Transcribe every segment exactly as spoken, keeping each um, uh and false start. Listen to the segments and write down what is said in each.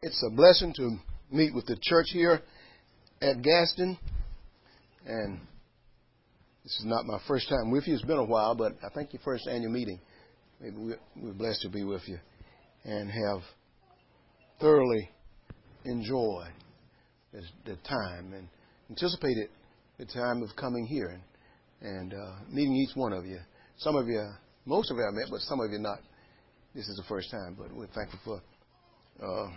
It's a blessing to meet with the church here at Gaston. And this is not my first time with you. It's been a while, but I think your first annual meeting. Maybe we're, we're blessed to be with you and have thoroughly enjoyed this, the time and anticipated the time of coming here and, and uh, meeting each one of you. Some of you, most of you I met, but some of you not. This is the first time, but we're thankful for uh,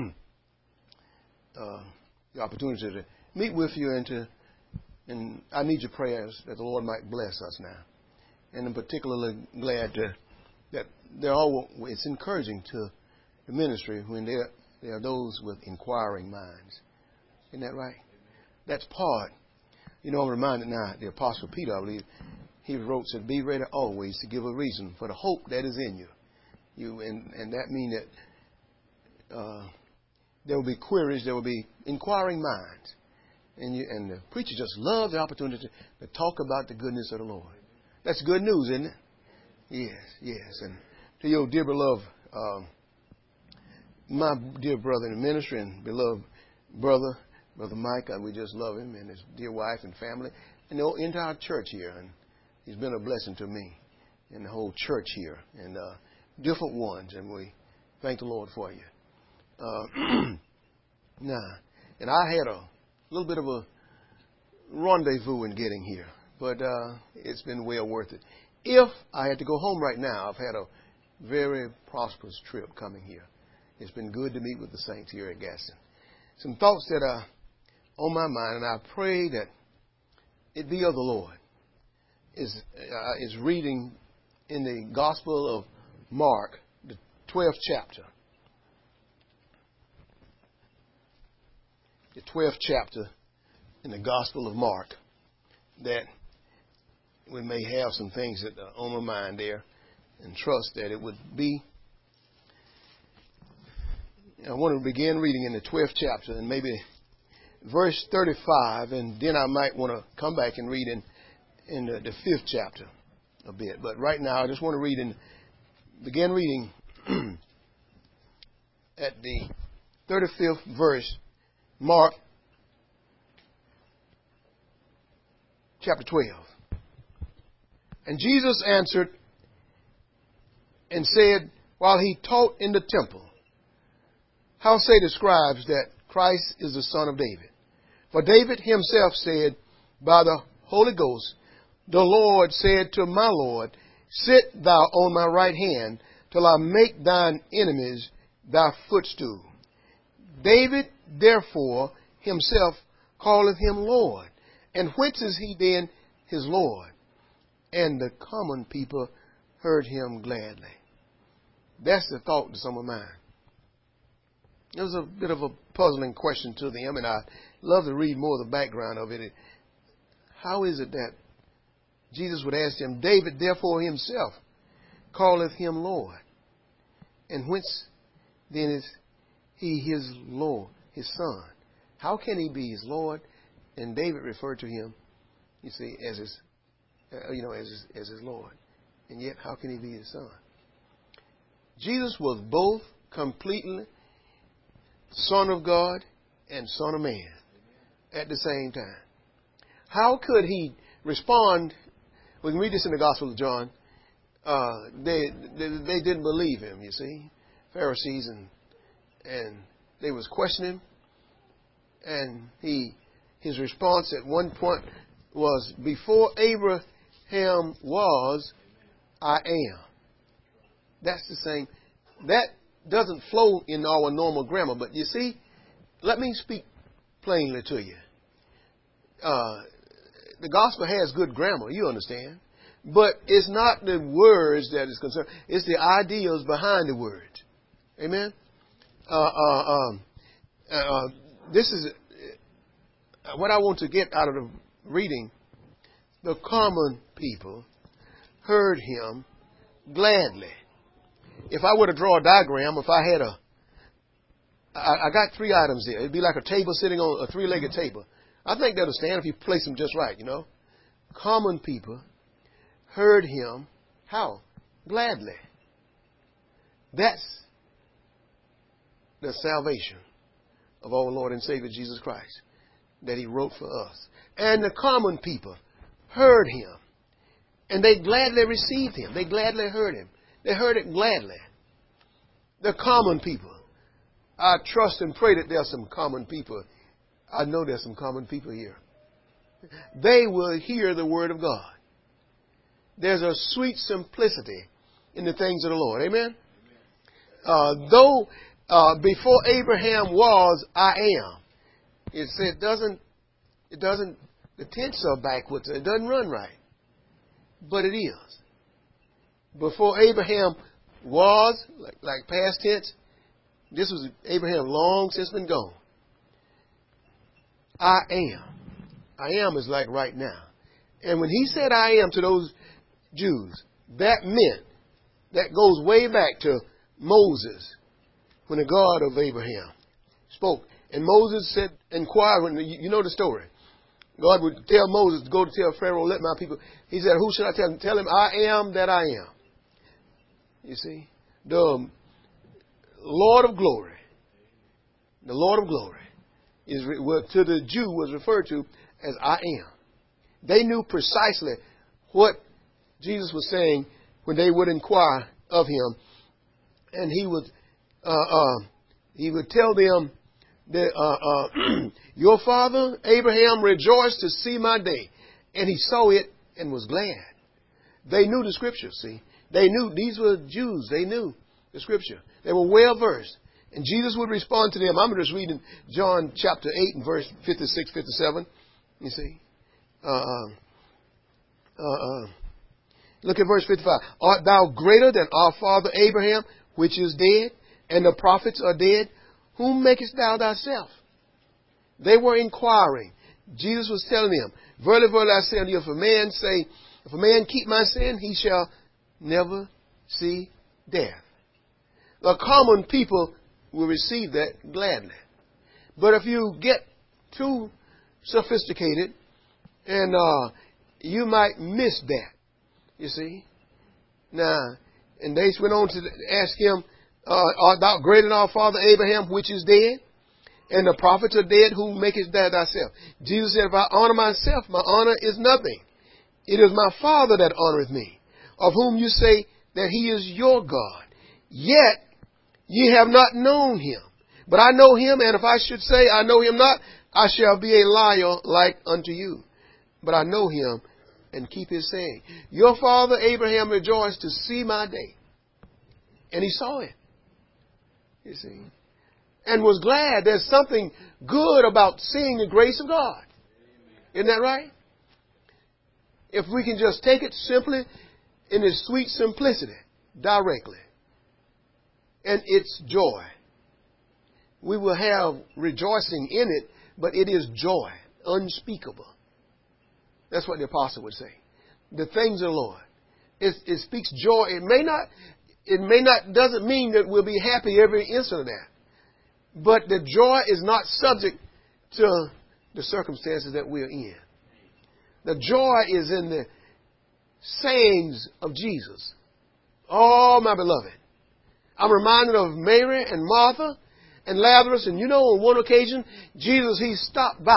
uh, the opportunity to meet with you and to, and I need your prayers that the Lord might bless us now. And I'm particularly glad to, that they're all, it's encouraging to the ministry when there, there are those with inquiring minds. Isn't that right? That's part. You know, I'm reminded now, the Apostle Peter, I believe, he wrote, said, be ready always to give a reason for the hope that is in you. You and, and that means that uh, there will be queries, there will be inquiring minds. And, you, and the preacher just loves the opportunity to talk about the goodness of the Lord. That's good news, isn't it? Yes, yes. And to your dear beloved, um, my dear brother in the ministry and beloved brother, Brother Mike, we just love him and his dear wife and family and the entire church here. And he's been a blessing to me and the whole church here and uh, different ones. And we thank the Lord for you. Uh, now, and I had a little bit of a rendezvous in getting here, but uh, it's been well worth it. If I had to go home right now, I've had a very prosperous trip coming here. It's been good to meet with the saints here at Gaston. Some thoughts that are on my mind, and I pray that it be of the Lord, is, uh, is reading in the Gospel of Mark, the twelfth chapter. The twelfth chapter in the Gospel of Mark, that we may have some things that are on my mind there, and trust that it would be. I want to begin reading in the twelfth chapter and maybe verse thirty-five, and then I might want to come back and read in, in the, the fifth chapter a bit. But right now I just want to read in, begin reading at the thirty-fifth verse, Mark chapter twelve. And Jesus answered and said, while he taught in the temple, how say the scribes that Christ is the son of David? For David himself said by the Holy Ghost, the Lord said to my Lord, sit thou on my right hand till I make thine enemies thy footstool. David therefore himself calleth him Lord. And whence is he then his Lord? And the common people heard him gladly. That's the thought to some of mine. It was a bit of a puzzling question to them, and I'd love to read more of the background of it. How is it that Jesus would ask them, David therefore himself calleth him Lord? And whence then is he his Lord, his son? How can he be his Lord? And David referred to him, you see, as his, uh, you know, as his, as his Lord. And yet, how can he be his son? Jesus was both completely Son of God and Son of Man at the same time. How could he respond? We can read this in the Gospel of John. Uh, they, they they didn't believe him, you see, Pharisees, and and they was questioning him, and he his response at one point was, "Before Abraham was, I am." That's the same. That doesn't flow in our normal grammar, but you see, let me speak plainly to you. Uh, the gospel has good grammar, you understand, but it's not the words that is concerned. It's the ideas behind the words. Amen. Uh, uh, um, uh, this is uh, what I want to get out of the reading. The common people heard him gladly. If I were to draw a diagram, if I had a, I, I got three items there. It'd be like a table sitting on a three-legged table. I think that'll stand if you place them just right, you know. Common people heard him, how? Gladly. That's the salvation of our Lord and Savior Jesus Christ that he wrote for us. And the common people heard him, and they gladly received him. They gladly heard him. They heard it gladly. The common people. I trust and pray that there are some common people. I know there's some common people here. They will hear the word of God. There's a sweet simplicity in the things of the Lord. Amen? Uh, though uh, before Abraham was, I am. It said, doesn't, it doesn't, the tense are backwards. It doesn't run right. But it is. Before Abraham was, like, like past tense, this was Abraham long since been gone. I am. I am is like right now. And when he said I am to those Jews, that meant, that goes way back to Moses, when the God of Abraham spoke. And Moses said, inquire, when you know the story. God would tell Moses to go to tell Pharaoh, let my people. He said, who should I tell him? Tell him, I am that I am. You see, the Lord of glory, the Lord of glory, is what to the Jew was referred to as I am. They knew precisely what Jesus was saying when they would inquire of him, and he would uh, uh, he would tell them that uh, uh, your father Abraham rejoiced to see my day, and he saw it and was glad. They knew the scriptures. See, they knew these were Jews. They knew the scripture. They were well versed, and Jesus would respond to them. I'm just reading John chapter eight and verse fifty-six, fifty-seven. You see, uh, uh, uh, look at verse fifty-five. Art thou greater than our father Abraham, which is dead, and the prophets are dead? Whom makest thou thyself? They were inquiring. Jesus was telling them, verily, verily, I say unto you, if a man say, if a man keep my sin, he shall never see death. The common people will receive that gladly. But if you get too sophisticated, and uh, you might miss that, you see. Now, and they went on to ask him, uh, art thou greater than our father Abraham, which is dead? And the prophets are dead, who makest thou thyself? Jesus said, if I honor myself, my honor is nothing. It is my Father that honoreth me, of whom you say that he is your God. Yet ye have not known him. But I know him, and if I should say I know him not, I shall be a liar like unto you. But I know him and keep his saying. Your father Abraham rejoiced to see my day. And he saw it. You see. And was glad. There's something good about seeing the grace of God. Isn't that right? If we can just take it simply in its sweet simplicity, directly, and its joy, we will have rejoicing in it, but it is joy, unspeakable. That's what the apostle would say. The things of the Lord. It, it speaks joy. It may not, it may not, doesn't mean that we'll be happy every instant of that. But the joy is not subject to the circumstances that we're in. The joy is in the sayings of Jesus. Oh, my beloved. I'm reminded of Mary and Martha and Lazarus. And you know, on one occasion, Jesus, he stopped by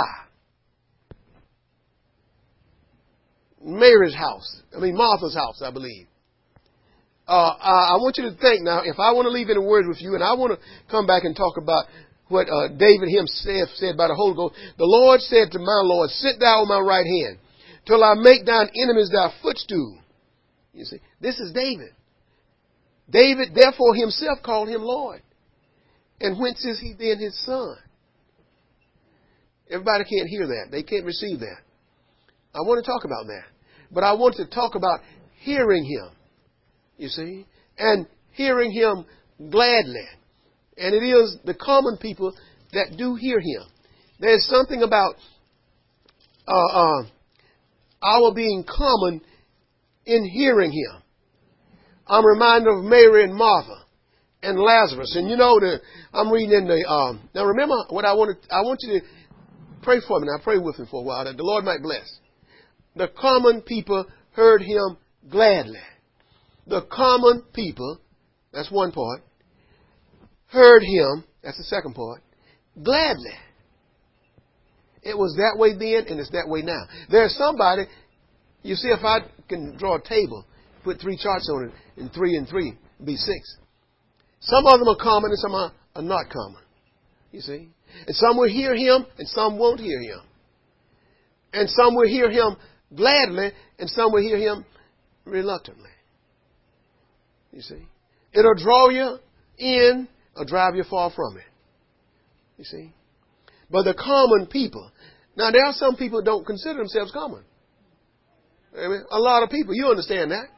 Mary's house. I mean, Martha's house, I believe. Uh, I, I want you to think now, if I want to leave any words with you, and I want to come back and talk about what uh, David himself said by the Holy Ghost. The Lord said to my Lord, sit thou on my right hand, till I make thine enemies thy footstool. You see, this is David. David, therefore, himself called him Lord. And whence is he then his son? Everybody can't hear that. They can't receive that. I want to talk about that. But I want to talk about hearing him, you see, and hearing him gladly. And it is the common people that do hear him. There's something about uh, uh, our being common in hearing him. I'm reminded of Mary and Martha and Lazarus. And you know, the, I'm reading in the, um, now remember what I want to, I want you to pray for me. Now pray with me for a while that the Lord might bless. The common people heard him gladly. The common people, that's one part, heard him That's the second part. Gladly. It was that way then, and it's that way now. There's somebody, you see, if I can draw a table, put three charts on it, and three and three, be six. Some of them are common, and some are, are not common. You see? And some will hear him, and some won't hear him. And some will hear him gladly, and some will hear him reluctantly. You see? It'll draw you in or drive you far from it. You see? But the common people. Now, there are some people who don't consider themselves common. Amen. A lot of people. You understand that.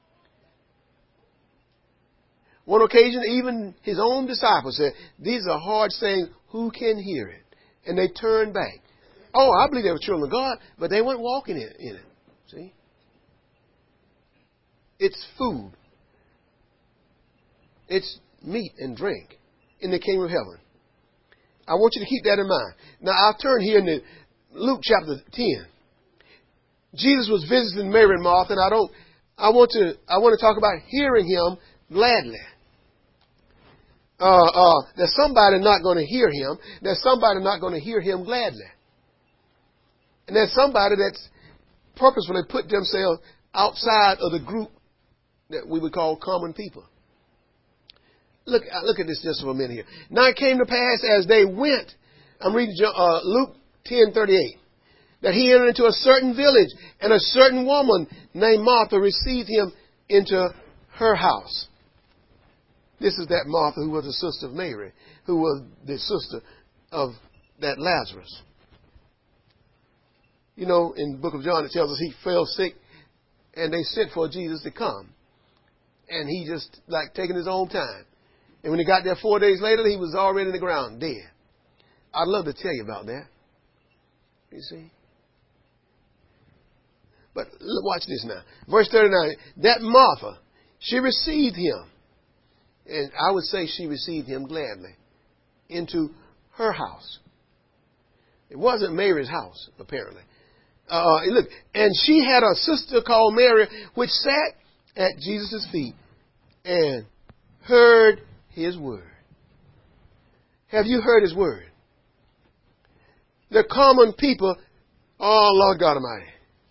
One occasion, even his own disciples said, these are hard sayings. Who can hear it? And they turned back. Oh, I believe they were children of God, but they weren't walking in, in it. See? It's food. It's meat and drink in the kingdom of heaven. I want you to keep that in mind. Now, I'll turn here into Luke chapter ten. Jesus was visiting Mary and Martha, and I don't, I want to, I want to talk about hearing him gladly. Uh, uh, there's somebody not going to hear him. There's somebody not going to hear him gladly. And there's somebody that's purposefully put themselves outside of the group that we would call common people. Look, look at this just for a minute here. Now it came to pass as they went, I'm reading uh, Luke ten thirty-eight, that he entered into a certain village, and a certain woman named Martha received him into her house. This is that Martha who was the sister of Mary, who was the sister of that Lazarus. You know, in the book of John, it tells us he fell sick, and they sent for Jesus to come. And he just, like, taking his own time. And when he got there four days later, he was already in the ground, dead. I'd love to tell you about that. You see? But look, watch this now. Verse thirty-nine. That Martha, she received him. And I would say she received him gladly into her house. It wasn't Mary's house, apparently. Uh, look, and she had a sister called Mary, which sat at Jesus' feet and heard his word. Have you heard his word? The common people, oh, Lord God Almighty.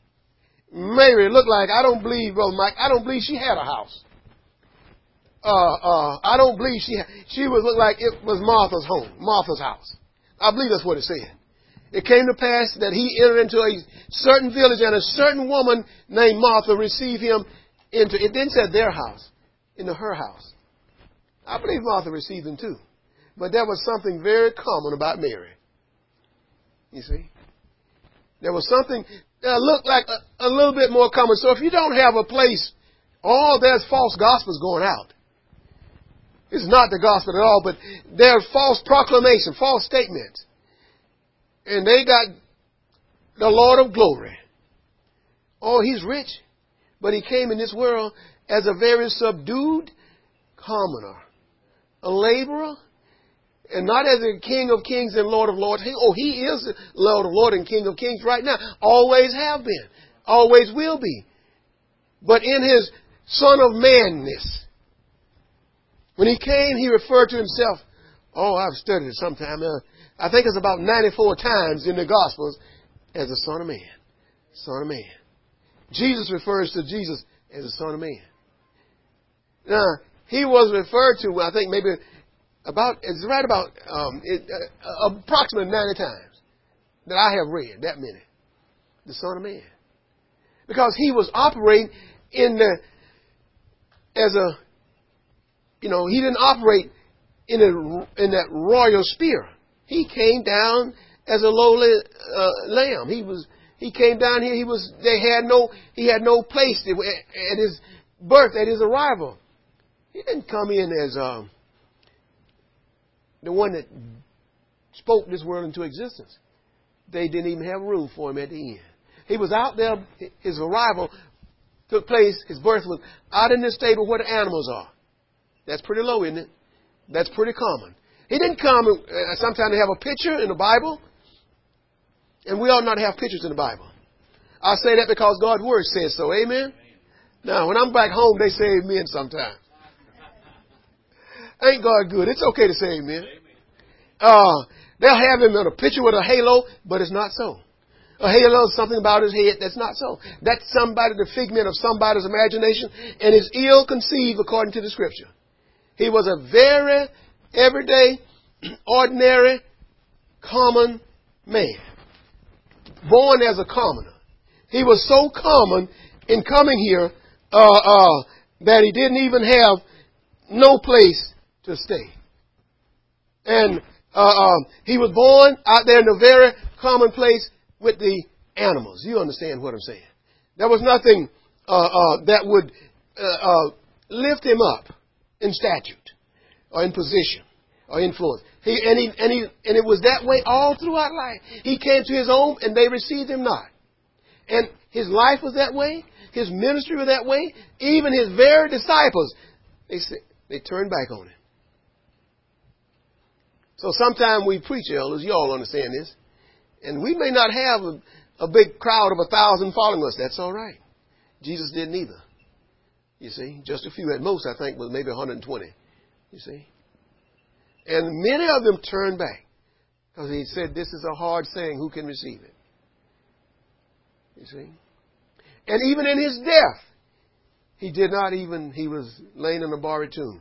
Mary looked like, I don't believe, Brother Mike, I don't believe she had a house. Uh, uh, I don't believe she had, she was looked like it was Martha's home, Martha's house. I believe that's what it said. It came to pass that he entered into a certain village, and a certain woman named Martha received him into, it didn't say their house, into her house. I believe Martha received him too. But there was something very common about Mary. You see? There was something that looked like a, a little bit more common. So if you don't have a place, oh, there's false gospels going out. It's not the gospel at all, but there's false proclamation, false statements. And they got the Lord of glory. Oh, he's rich, but he came in this world as a very subdued commoner, a laborer, and not as a King of kings and Lord of lords. He, oh, he is the Lord of lords and King of kings right now. Always have been. Always will be. But in his Son of Manness, when he came, he referred to himself, oh, I've studied it sometime. Uh, I think it's about ninety-four times in the Gospels as the Son of Man. Son of Man. Jesus refers to Jesus as the Son of Man. Now, he was referred to, I think maybe about, it's right about um, it, uh, approximately ninety times that I have read, that many. The Son of Man. Because he was operating in the, as a, you know, he didn't operate in a, in that royal sphere. He came down as a lowly uh, lamb. He was, he came down here. He was, they had no, he had no place to, at his birth, at his arrival. He didn't come in as um, the one that spoke this world into existence. They didn't even have room for him at the end. He was out there. His arrival took place. His birth was out in the stable where the animals are. That's pretty low, isn't it? That's pretty common. He didn't come, uh, sometimes they have a picture in the Bible, and we ought not have pictures in the Bible. I say that because God's Word says so. Amen? Now, when I'm back home, they say amen sometimes. Ain't God good? It's okay to say amen. uh, they'll have him in a picture with a halo, but it's not so. A halo is something about his head that's not so. That's somebody, the figment of somebody's imagination, and is ill conceived according to the scripture. He was a very everyday, ordinary, common man. Born as a commoner. He was so common in coming here uh, uh, that he didn't even have no place to stay. And uh, uh, he was born out there in a very common place with the animals. You understand what I'm saying? There was nothing uh, uh, that would uh, uh, lift him up in statute or in position or influence. He, and, he, and, he, and it was that way all throughout life. He came to his own and they received him not. And his life was that way. His ministry was that way. Even his very disciples, they said, they turned back on him. So sometimes we preach, elders, you all understand this. And we may not have a, a big crowd of a thousand following us. That's all right. Jesus didn't either. You see, just a few at most, I think, was maybe one hundred twenty. You see. And many of them turned back because he said, this is a hard saying. Who can receive it? You see. And even in his death, he did not even, he was laying in a borrowed tomb.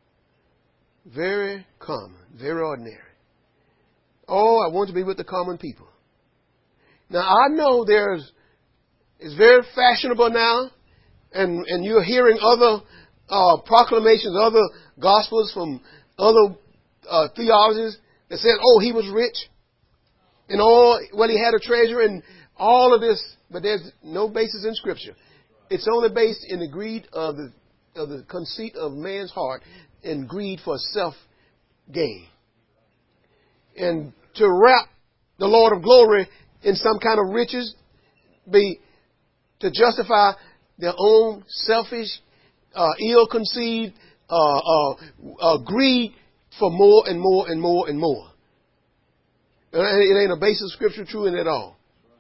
Very common, very ordinary. Oh, I want to be with the common people. Now, I know there's, it's very fashionable now, and, and you're hearing other uh, proclamations, other gospels from other uh, theologies that said, oh, he was rich, and all, well, he had a treasure, and all of this, but there's no basis in Scripture. It's only based in the greed of the, of the conceit of man's heart and greed for self-gain. And to wrap the Lord of glory in some kind of riches, be to justify their own selfish, uh, ill-conceived uh, uh, uh, greed for more and more and more and more. It ain't a basis of Scripture true in it at all.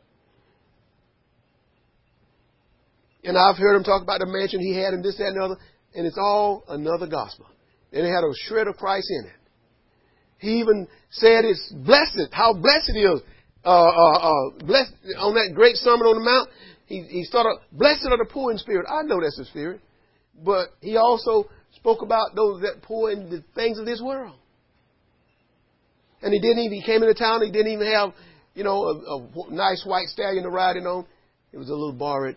And I've heard him talk about the mansion he had and this, that, and the other, and it's all another gospel. And it had a shred of Christ in it. He even said it's blessed, how blessed it is. Uh, uh, uh, blessed, on that great Sermon on the Mount, he, he started, blessed are the poor in spirit. I know that's the spirit. But he also spoke about those that poor in the things of this world. And he didn't even, he came into town, he didn't even have, you know, a, a nice white stallion to ride in on. It was a little borrowed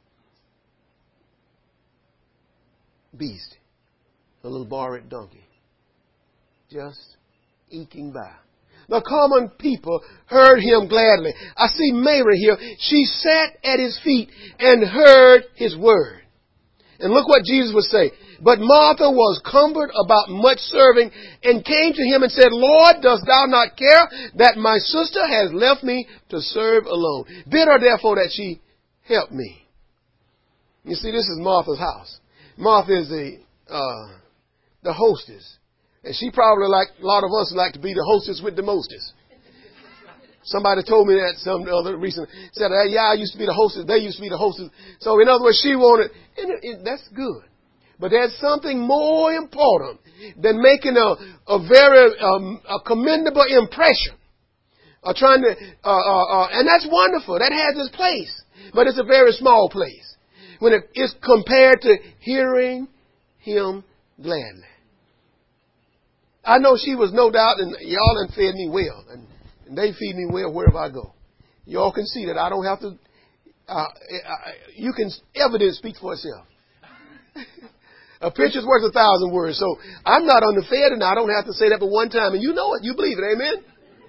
beast, a little borrowed donkey, just eking by. The common people heard him gladly. I see Mary here. She sat at his feet and heard his word. And look what Jesus would say. But Martha was cumbered about much serving and came to him and said, Lord, dost thou not care that my sister has left me to serve alone? Bid her therefore that she help me. You see, this is Martha's house. Martha is the, uh, the hostess. And she probably, like a lot of us, like to be the hostess with the mostest. Somebody told me that some other recently. Said, hey, yeah, I used to be the hostess. They used to be the hostess. So in other words, she wanted, and it, it, that's good. But there's something more important than making a, a very um, a commendable impression. Or trying to, uh, uh, uh, and that's wonderful. That has its place. But it's a very small place when it is compared to hearing him gladly. I know she was no doubt, and y'all done fed me well, and, and they feed me well wherever I go. Y'all can see that I don't have to, uh, I, you can, evidence speak for itself. A picture's worth a thousand words, so I'm not underfed, and I don't have to say that but one time, and you know it, you believe it, amen?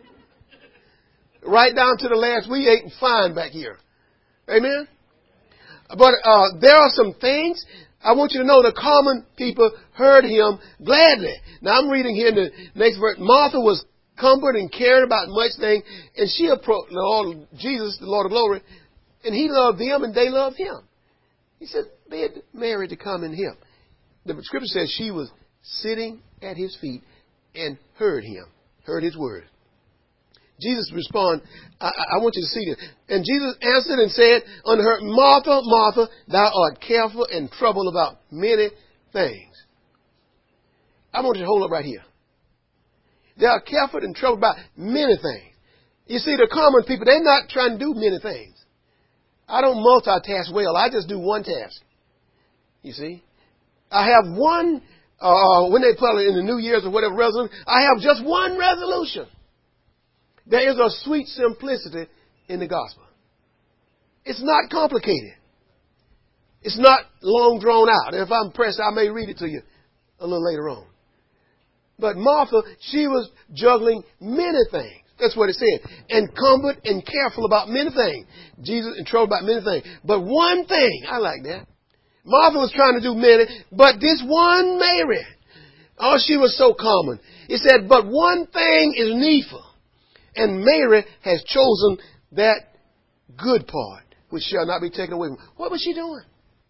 Right down to the last, we ate fine back here. Amen? But uh, there are some things I want you to know the common people heard him gladly. Now I'm reading here in the next verse. Martha was cumbered and cared about much things, and she approached the Lord, Jesus, the Lord of glory, and he loved them and they loved him. He said, bid Mary to come and help. The scripture says she was sitting at his feet and heard him, heard his word. Jesus responded, I, I want you to see this. And Jesus answered and said unto her, Martha, Martha, thou art careful and troubled about many things. I want you to hold up right here. They are careful and troubled about many things. You see, the common people, they're not trying to do many things. I don't multitask well. I just do one task. You see? I have one, uh, when they put it in the New Year's or whatever resolution, I have just one resolution. There is a sweet simplicity in the gospel. It's not complicated. It's not long drawn out. If I'm pressed, I may read it to you a little later on. But Martha, she was juggling many things. That's what it said. Encumbered and careful about many things. Jesus in trouble about many things. But one thing, I like that. Martha was trying to do many, but this one Mary, oh, she was so common. It said, but one thing is needful. And Mary has chosen that good part, which shall not be taken away from her. What was she doing?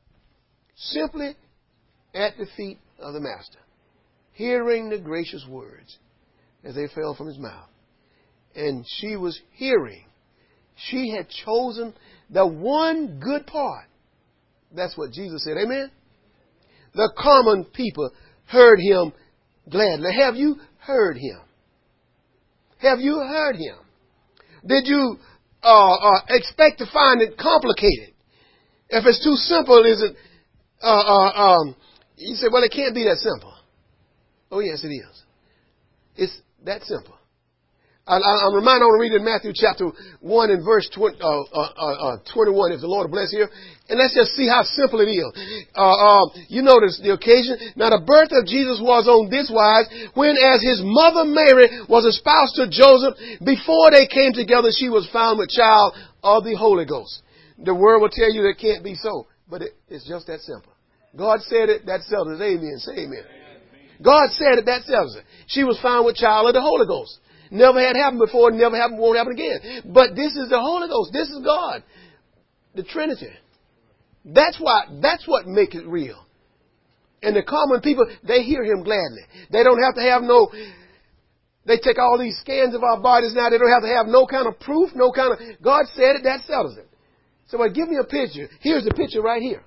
Simply at the feet of the Master, hearing the gracious words as they fell from his mouth. And she was hearing. She had chosen the one good part. That's what Jesus said. Amen? The common people heard him gladly. Have you heard him? Have you heard him? Did you uh, uh, expect to find it complicated? If it's too simple, is it? Uh, uh, um, you say, well, it can't be that simple. Oh, yes, it is. It's that simple. I, I, I'm reminded, I want to read in Matthew chapter one and verse twenty, uh, uh, uh, twenty-one, if the Lord will bless here. And let's just see how simple it is. Uh, uh, you notice the occasion. Now, the birth of Jesus was on this wise, when as his mother Mary was espoused to Joseph, before they came together, she was found with child of the Holy Ghost. The world will tell you it can't be so, but it, it's just that simple. God said it, that settles it. Amen. Say amen. God said it, that settles it. She was found with child of the Holy Ghost. Never had happened before, never happened, won't happen again. But this is the Holy Ghost. This is God. The Trinity. That's why, that's what makes it real. And the common people, they hear him gladly. They don't have to have no, they take all these scans of our bodies now. They don't have to have no kind of proof, no kind of, God said it, that settles it. So, well, give me a picture. Here's the picture right here.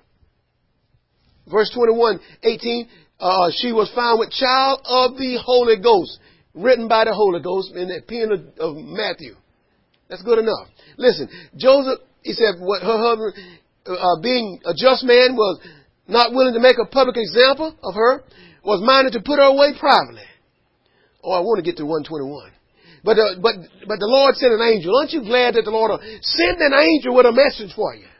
Verse twenty-one, eighteen, uh, she was found with child of the Holy Ghost. Written by the Holy Ghost in the pen of, of Matthew. That's good enough. Listen, Joseph, he said, what her husband, uh, being a just man, was not willing to make a public example of her, was minded to put her away privately. Oh, I want to get to one twenty-one. But, uh, but, but the Lord sent an angel. Aren't you glad that the Lord sent an angel with a message for you?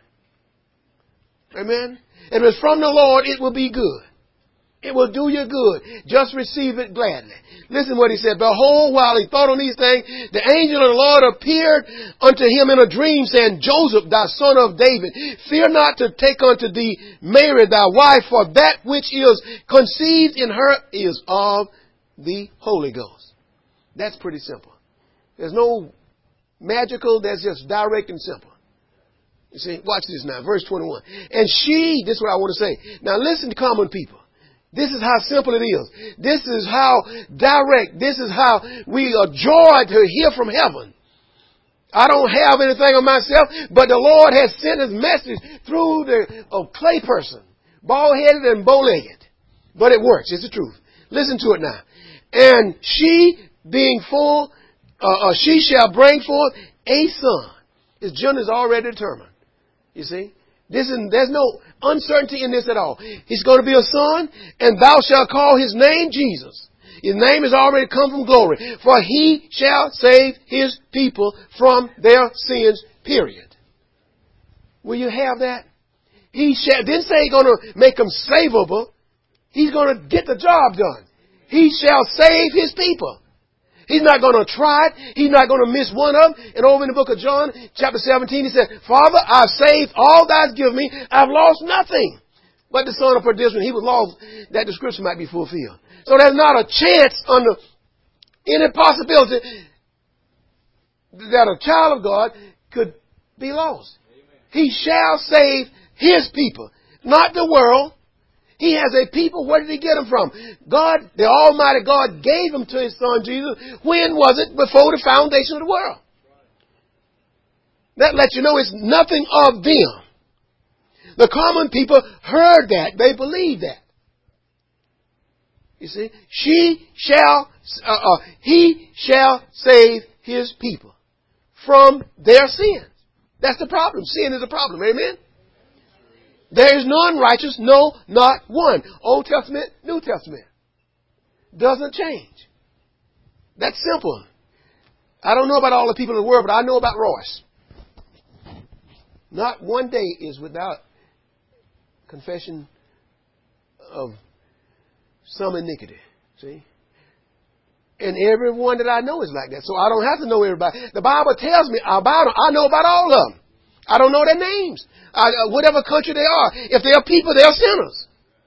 Amen. If it's from the Lord, it will be good. It will do you good. Just receive it gladly. Listen what he said. Behold, while he thought on these things, the angel of the Lord appeared unto him in a dream, saying, Joseph, thou son of David, fear not to take unto thee Mary thy wife, for that which is conceived in her is of the Holy Ghost. That's pretty simple. There's no magical. That's just direct and simple. You see, watch this now. Verse twenty-one. And she, this is what I want to say. Now listen to common people. This is how simple it is. This is how direct. This is how we are joyed to hear from heaven. I don't have anything of myself, but the Lord has sent his message through the a clay person, bald-headed and bow-legged. But it works. It's the truth. Listen to it now. And she, being full, uh, uh, she shall bring forth a son. His gender is already determined. You see? This is, there's no uncertainty in this at all. He's going to be a son, and thou shalt call his name Jesus. His name has already come from glory, for he shall save his people from their sins, period. Will you have that? He shall, didn't say he's going to make them savable. He's going to get the job done. He shall save his people. He's not going to try it. He's not going to miss one of them. And over in the book of John, chapter seventeen, he said, Father, I've saved all thou's given me. I've lost nothing. But the son of perdition, he was lost, that description might be fulfilled. So there's not a chance under any possibility that a child of God could be lost. Amen. He shall save his people, not the world. He has a people. Where did he get them from? God, the Almighty God, gave them to his son Jesus. When was it? Before the foundation of the world. That lets you know it's nothing of them. The common people heard that. They believed that. You see, she shall uh, uh, he shall save his people from their sins. That's the problem. Sin is a problem. Amen. There is none righteous, no, not one. Old Testament, New Testament. Doesn't change. That's simple. I don't know about all the people in the world, but I know about Royce. Not one day is without confession of some iniquity. See? And everyone that I know is like that. So I don't have to know everybody. The Bible tells me about them. I know about all of them. I don't know their names. I, uh, whatever country they are. If they are people, they are sinners.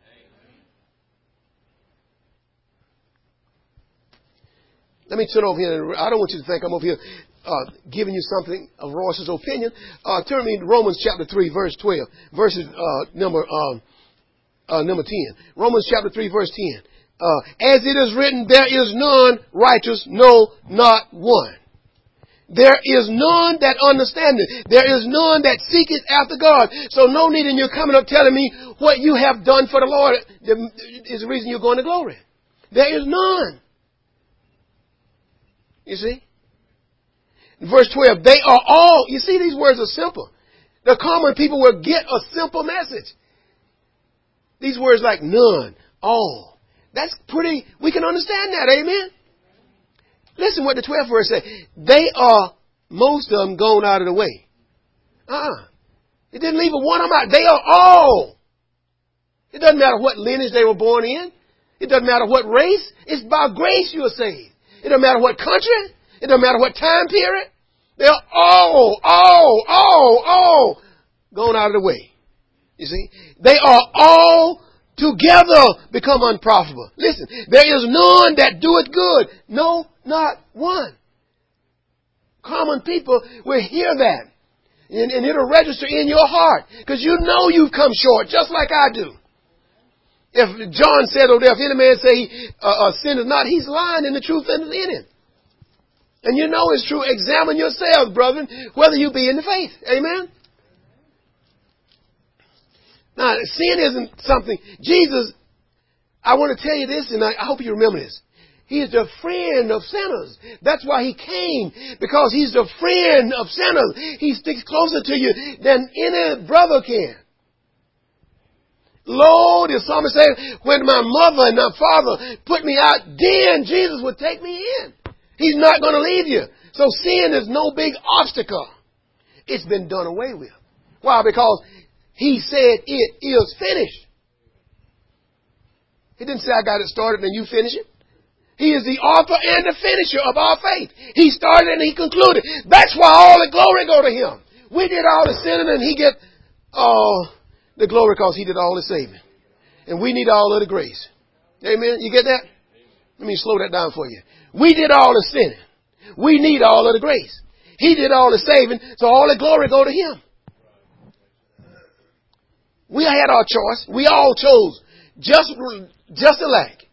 Let me turn over here. I don't want you to think I'm over here uh, giving you something of Royce's opinion. Uh, turn me to Romans chapter three, verse twelve. Verses uh, number um, uh, number ten. Romans chapter three, verse ten. Uh, as it is written, there is none righteous, no, not one. There is none that understandeth. There is none that seeketh after God. So no need in you coming up telling me what you have done for the Lord is the reason you're going to glory. There is none. You see? Verse twelve, they are all, you see, these words are simple. The common people will get a simple message. These words like none, all. That's pretty, we can understand that, amen? Listen what the twelfth verse says. They are, most of them, gone out of the way. Uh-uh. It didn't leave a one of them out. They are all. It doesn't matter what lineage they were born in. It doesn't matter what race. It's by grace you are saved. It doesn't matter what country. It doesn't matter what time period. They're all, all, all, all gone out of the way. You see? They are all together become unprofitable. Listen, there is none that doeth good. No, not one. Common people will hear that. And, and it'll register in your heart. Because you know you've come short, just like I do. If John said over there, if any man say he uh, uh, sinneth not, he's lying and the truth isn't in him. And you know it's true. Examine yourselves, brethren, whether you be in the faith. Amen? Now, sin isn't something. Jesus, I want to tell you this, and I, I hope you remember this. He is the friend of sinners. That's why he came, because he's the friend of sinners. He sticks closer to you than any brother can. Lord, the psalmist said, when my mother and my father put me out, then Jesus would take me in. He's not going to leave you. So sin is no big obstacle. It's been done away with. Why? Because he said it is finished. He didn't say I got it started and you finish it. He is the author and the finisher of our faith. He started and he concluded. That's why all the glory go to him. We did all the sinning and he get all the glory because he did all the saving. And we need all of the grace. Amen. You get that? Let me slow that down for you. We did all the sinning. We need all of the grace. He did all the saving, so all the glory go to him. We had our choice. We all chose just, just alike.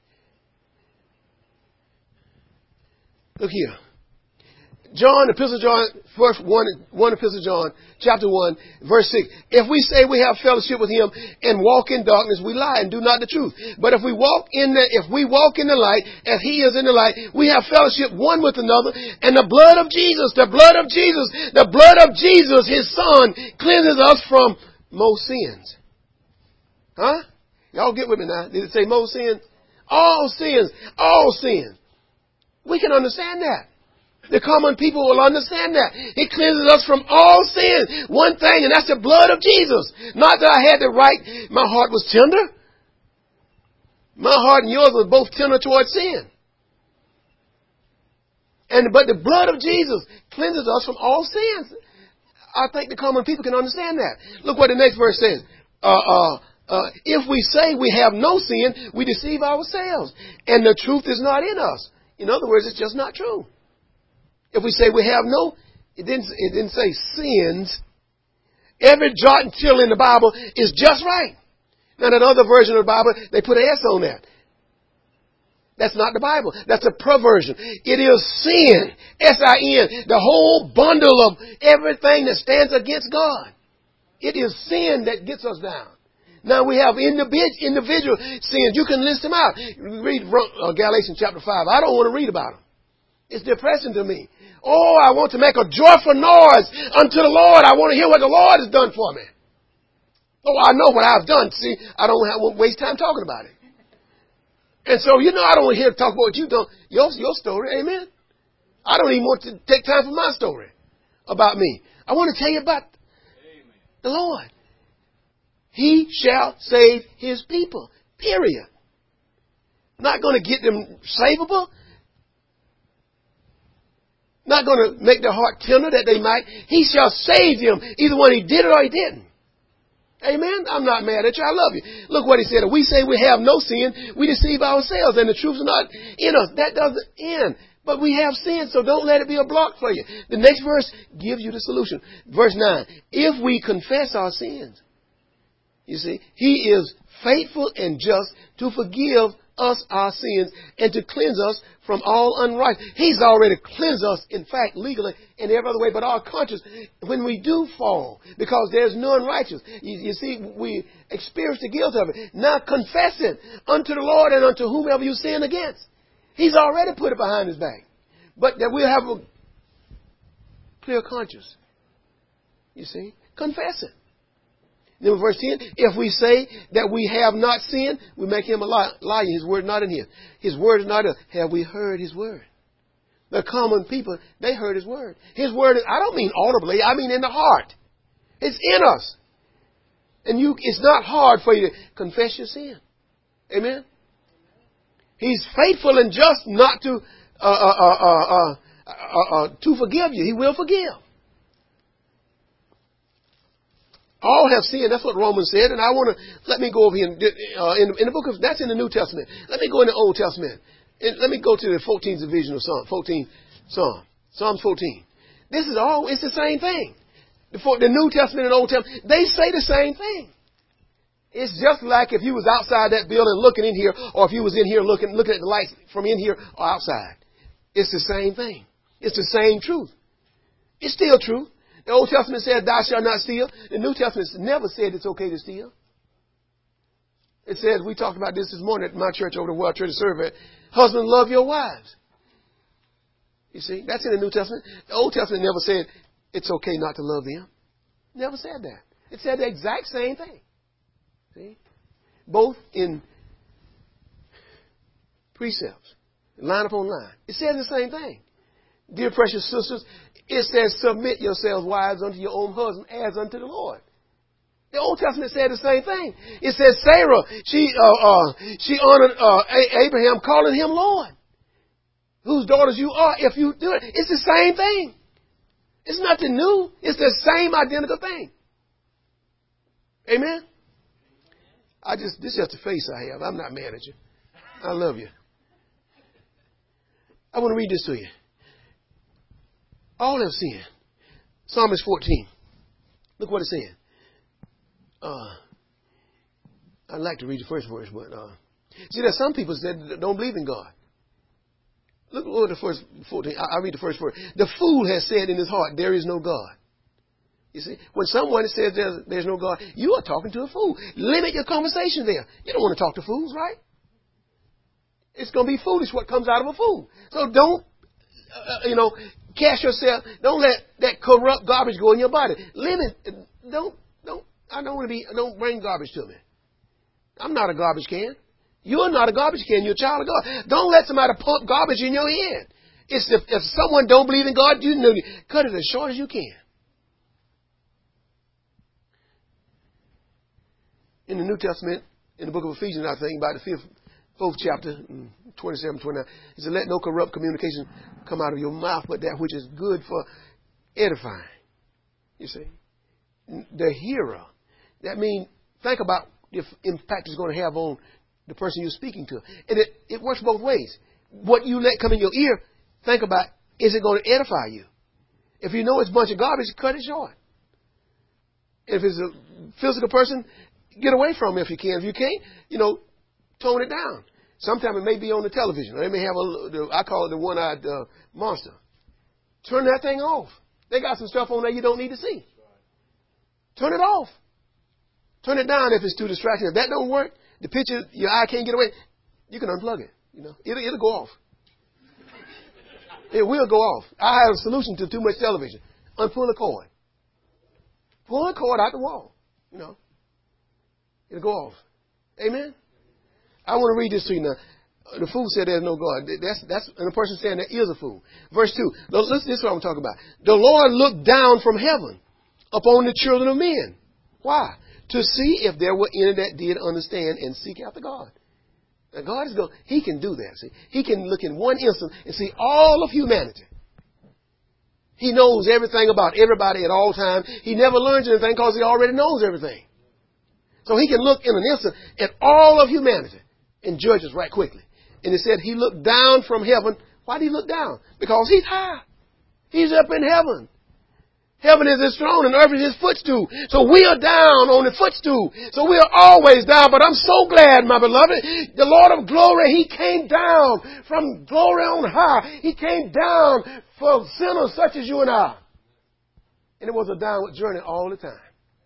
Look here. John, Epistle of John, first one, one Epistle of John, chapter one, verse six. If we say we have fellowship with him and walk in darkness, we lie and do not the truth. But if we walk in the, if we walk in the light, as he is in the light, we have fellowship one with another. And the blood of Jesus, the blood of Jesus, the blood of Jesus, his son, cleanses us from most sins. Huh? Y'all get with me now. Did it say most sins? All sins. All sins. We can understand that. The common people will understand that. He cleanses us from all sin. One thing, and that's the blood of Jesus. Not that I had to write, my heart was tender. My heart and yours were both tender towards sin. And but the blood of Jesus cleanses us from all sins. I think the common people can understand that. Look what the next verse says. Uh, uh, uh, if we say we have no sin, we deceive ourselves. And the truth is not in us. In other words, it's just not true. If we say we have no, it didn't, it didn't say sins. Every jot and tittle in the Bible is just right. Now, that other version of the Bible, they put an S on that. That's not the Bible. That's a perversion. It is sin. S I N. The whole bundle of everything that stands against God. It is sin that gets us down. Now we have individual, individual sins. You can list them out. Read uh, Galatians chapter five. I don't want to read about them. It's depressing to me. Oh, I want to make a joyful noise unto the Lord. I want to hear what the Lord has done for me. Oh, I know what I've done. See, I don't have, won't waste time talking about it. And so, you know, I don't want to hear talk about what you've done. Your, your story. Amen. I don't even want to take time for my story about me. I want to tell you about Amen. The Lord. He shall save his people. Period. Not going to get them savable. Not going to make their heart tender that they might. He shall save them either when he did it or he didn't. Amen. I'm not mad at you. I love you. Look what he said. If we say we have no sin, we deceive ourselves and the truth is not in us. That doesn't end. But we have sin, so don't let it be a block for you. The next verse gives you the solution. Verse nine. If we confess our sins, you see, he is faithful and just to forgive us our sins and to cleanse us from all unrighteousness. He's already cleansed us, in fact, legally in every other way, but our conscience, when we do fall, because there's none righteous. You, you see, we experience the guilt of it. Now confess it unto the Lord and unto whomever you sin against. He's already put it behind his back. But that we'll have a clear conscience. You see, confess it. Then verse ten, if we say that we have not sinned, we make him a liar. His word not in here. His word is not in. Have we heard his word? The common people, they heard his word. His word is, I don't mean audibly, I mean in the heart. It's in us. And you, it's not hard for you to confess your sin. Amen? He's faithful and just not to, uh, uh, uh, uh, uh, uh, to forgive you. He will forgive. All have sinned. That's what Romans said. And I want to, let me go over here in, uh, in, in the book of, that's in the New Testament. Let me go in the Old Testament. And let me go to the fourteenth division of Psalm, fourteenth Psalm, Psalms fourteen. This is all, it's the same thing. The, the New Testament and Old Testament, they say the same thing. It's just like if you was outside that building looking in here, or if you was in here looking, looking at the lights from in here or outside. It's the same thing. It's the same truth. It's still true. The Old Testament said, thou shalt not steal. The New Testament never said it's okay to steal. It says, we talked about this this morning at my church over the World Church Survey. Husbands, love your wives. You see, that's in the New Testament. The Old Testament never said it's okay not to love them. Never said that. It said the exact same thing. See? Both in precepts, line upon line. It says the same thing. Dear precious sisters, it says, submit yourselves, wives, unto your own husband as unto the Lord. The Old Testament said the same thing. It says Sarah, she uh, uh, she honored uh, Abraham, calling him Lord. Whose daughters you are if you do it. It's the same thing. It's nothing new. It's the same identical thing. Amen? I just, this is just the face I have. I'm not mad at you. I love you. I want to read this to you. All have sinned. Psalms fourteen. Look what it says. Uh, I'd like to read the first verse, but uh, see, there's some people that don't believe in God. Look at the first fourteen. I, I'll read the first verse. The fool has said in his heart, there is no God. You see, when someone says there's, there's no God, you are talking to a fool. Limit your conversation there. You don't want to talk to fools, right? It's going to be foolish what comes out of a fool. So don't, uh, you know, cast yourself. Don't let that corrupt garbage go in your body. Limit. Don't, don't, I don't want to be, don't bring garbage to me. I'm not a garbage can. You're not a garbage can. You're a child of God. Don't let somebody pump garbage in your head. It's if, if someone don't believe in God, you know, cut it as short as you can. In the New Testament, in the book of Ephesians, I think, about the fifth, fourth chapter, twenty-seven, twenty-nine, he said, let no corrupt communication come out of your mouth, but that which is good for edifying. You see? The hearer. That means, think about the impact it's going to have on the person you're speaking to. And it, it works both ways. What you let come in your ear, think about, is it going to edify you? If you know it's a bunch of garbage, cut it short. If it's a physical person, get away from it if you can. If you can't, you know, tone it down. Sometimes it may be on the television. They may have a, I call it the one-eyed uh, monster. Turn that thing off. They got some stuff on there you don't need to see. Turn it off. Turn it down if it's too distracting. If that don't work, the picture, your eye can't get away, you can unplug it. You know, it'll, it'll go off. It will go off. I have a solution to too much television. Unpull the cord. Pull the cord out the wall. You know, it'll go off. Amen. I want to read this to you now. The fool said there's no God. That's, that's, and the person saying there is a fool. Verse two. Listen, this is what I'm talking about. The Lord looked down from heaven upon the children of men. Why? To see if there were any that did understand and seek after God. Now God is going, He can do that. See, He can look in one instant and see all of humanity. He knows everything about everybody at all times. He never learns anything because He already knows everything. So He can look in an instant at all of humanity and judge us right quickly. And it said He looked down from heaven. Why did He look down? Because He's high. He's up in heaven. Heaven is His throne and earth is His footstool. So we are down on the footstool. So we are always down. But I'm so glad, my beloved, the Lord of glory, He came down from glory on high. He came down for sinners such as you and I. And it was a downward journey all the time.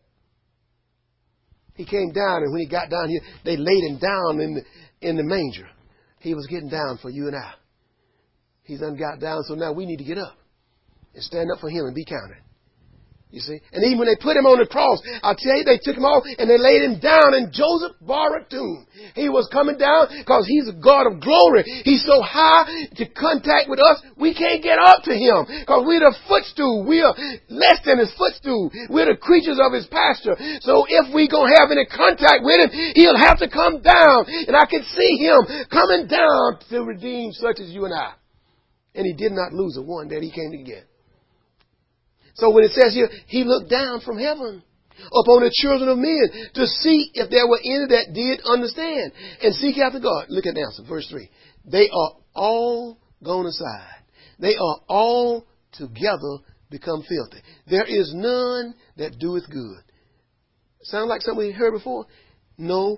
He came down, and when He got down here, they laid Him down in the, in the manger. He was getting down for you and I. He's done got down, so now we need to get up and stand up for Him and be counted. You see? And even when they put Him on the cross, I'll tell you, they took Him off and they laid Him down in Joseph Barak tomb. He was coming down because He's a God of glory. He's so high to contact with us, we can't get up to Him because we're the footstool. We are less than His footstool. We're the creatures of His pasture. So if we going to have any contact with Him, He'll have to come down. And I can see Him coming down to redeem such as you and I. And He did not lose a one that He came to get. So when it says here, He looked down from heaven upon the children of men to see if there were any that did understand and seek after God. Look at the answer, verse three. They are all gone aside. They are all together become filthy. There is none that doeth good. Sound like something we heard before? No,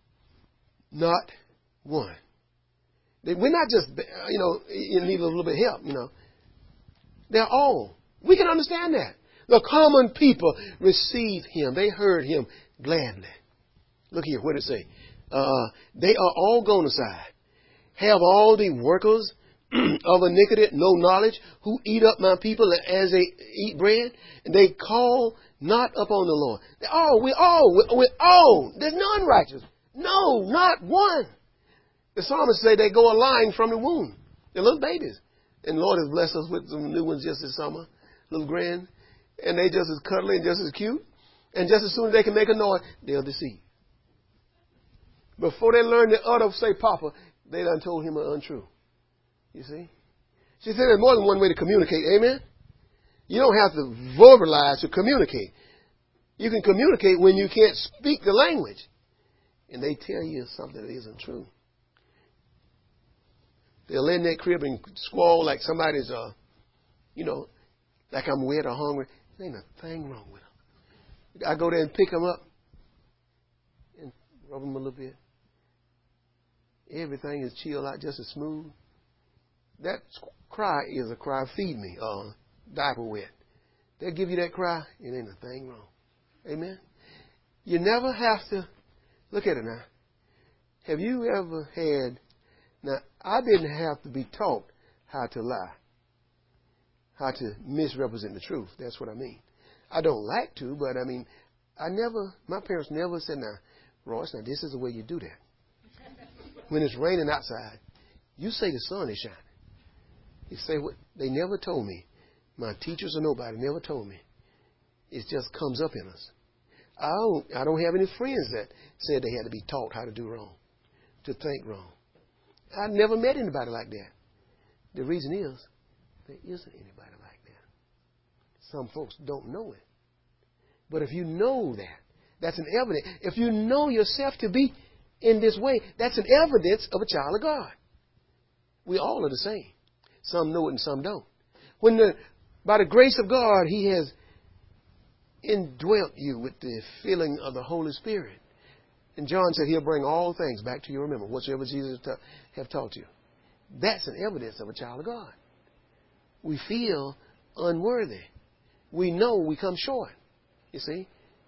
not one. We're not just, you know, in need of a little bit of help, you know. They're all. We can understand that. The common people received Him. They heard Him gladly. Look here, what did it say? Uh, they are all gone aside. Have all the workers of iniquity no knowledge, who eat up my people as they eat bread, and they call not upon the Lord. They all, we all, we, we all. There's none righteous. No, not one. The psalmist say they go a lying from the womb. They're little babies. And the Lord has blessed us with some new ones just this summer. Little grand, and they just as cuddly and just as cute, and just as soon as they can make a noise, they'll deceive. Before they learn the utter say Papa, they done told Him an untrue. You see? She said there's more than one way to communicate. Amen? You don't have to verbalize to communicate. You can communicate when you can't speak the language, and they tell you something that isn't true. They'll lay in that crib and squall like somebody's, uh, you know, like I'm wet or hungry. There ain't a thing wrong with them. I go there and pick them up and rub them a little bit. Everything is chilled out just as smooth. That cry is a cry, feed me, uh, diaper wet. They'll give you that cry, it ain't a thing wrong. Amen? You never have to, look at it now. Have you ever had, now I didn't have to be taught how to lie. How to misrepresent the truth. That's what I mean. I don't like to, but I mean, I never, my parents never said, now, Royce, now this is the way you do that. When it's raining outside, you say the sun is shining. You say what, they never told me. My teachers or nobody never told me. It just comes up in us. I don't, I don't have any friends that said they had to be taught how to do wrong, to think wrong. I never met anybody like that. The reason is, there isn't anybody like that. Some folks don't know it. But if you know that, that's an evidence. If you know yourself to be in this way, that's an evidence of a child of God. We all are the same. Some know it and some don't. When the, by the grace of God, He has indwelt you with the feeling of the Holy Spirit. And John said He'll bring all things back to your remembrance, whatsoever Jesus ta- have taught you. That's an evidence of a child of God. We feel unworthy. We know we come short. You see?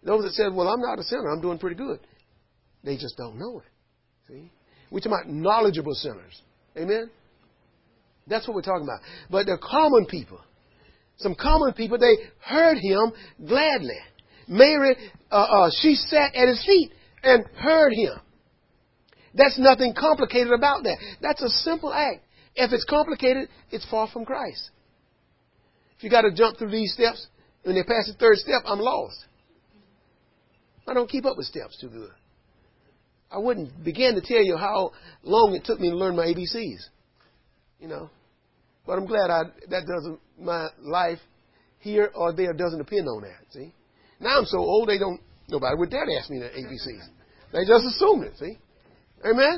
Those that said, well, I'm not a sinner, I'm doing pretty good. They just don't know it. See? We're talking about knowledgeable sinners. Amen? That's what we're talking about. But the common people, some common people, they heard him gladly. Mary, uh, uh, she sat at his feet and heard him. That's nothing complicated about that. That's a simple act. If it's complicated, it's far from Christ. If you got to jump through these steps, when they pass the third step, I'm lost. I don't keep up with steps too good. I wouldn't begin to tell you how long it took me to learn my A B Cs. You know. But I'm glad I, that doesn't, my life here or there doesn't depend on that. See. Now I'm so old, they don't, nobody would dare ask me the A B Cs. They just assume it. See. Amen?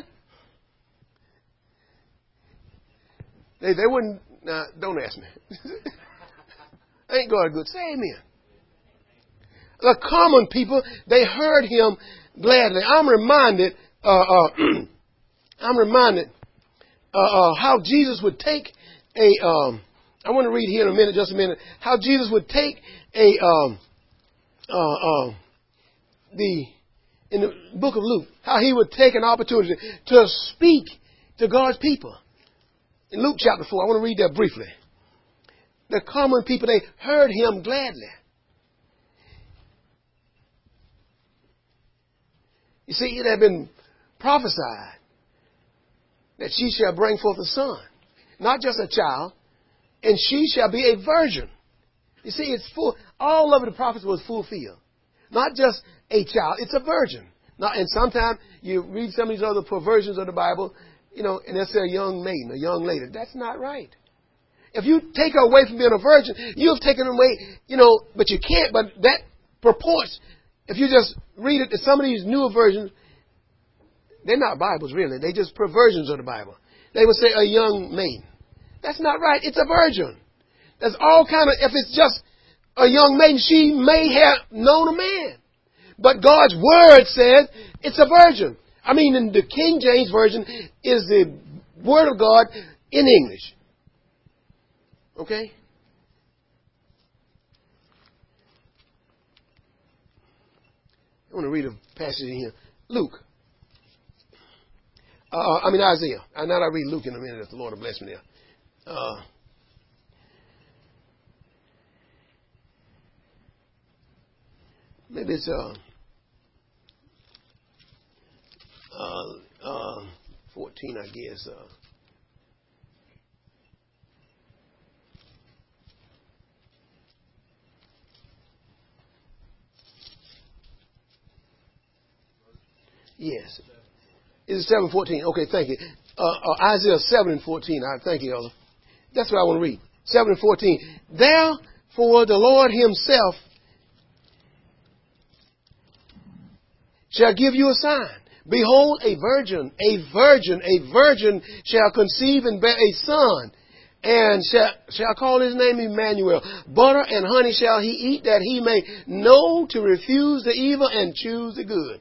They, they wouldn't, nah, don't ask me. Ain't God good? Say amen. The common people, they heard him gladly. I'm reminded, uh, uh, I'm reminded uh, uh, how Jesus would take a, um, I want to read here in a minute, just a minute, how Jesus would take a, um, uh, uh, the, in the book of Luke, how he would take an opportunity to speak to God's people. In Luke chapter four, I want to read that briefly. The common people, they heard him gladly. You see, it had been prophesied that she shall bring forth a son, not just a child, and she shall be a virgin. You see, it's full, all of the prophets was fulfilled. Not just a child, it's a virgin. Now, and sometimes you read some of these other perversions of the Bible, you know, and they'll say a young maiden, a young lady. That's not right. If you take her away from being a virgin, you've taken away, you know, but you can't, but that purports, if you just read it, some of these newer versions, they're not Bibles really, they just perversions of the Bible. They would say a young maiden. That's not right, it's a virgin. There's all kind of, if it's just a young maiden, she may have known a man. But God's word says it's a virgin. I mean, in the King James Version is the word of God in English. Okay? I want to read a passage in here. Luke. Uh, I mean, Isaiah. And now I read Luke in a minute if the Lord will bless me there. Uh, maybe it's uh, uh, uh, fourteen, I guess. Uh, yes. Is it seven fourteen? Okay, thank you. Uh, uh, Isaiah seven and fourteen. I thank you, Elder. That's what I want to read. seven and fourteen. Therefore the Lord himself shall give you a sign. Behold, a virgin, a virgin, a virgin shall conceive and bear a son, and shall, shall call his name Emmanuel. Butter and honey shall he eat, that he may know to refuse the evil and choose the good.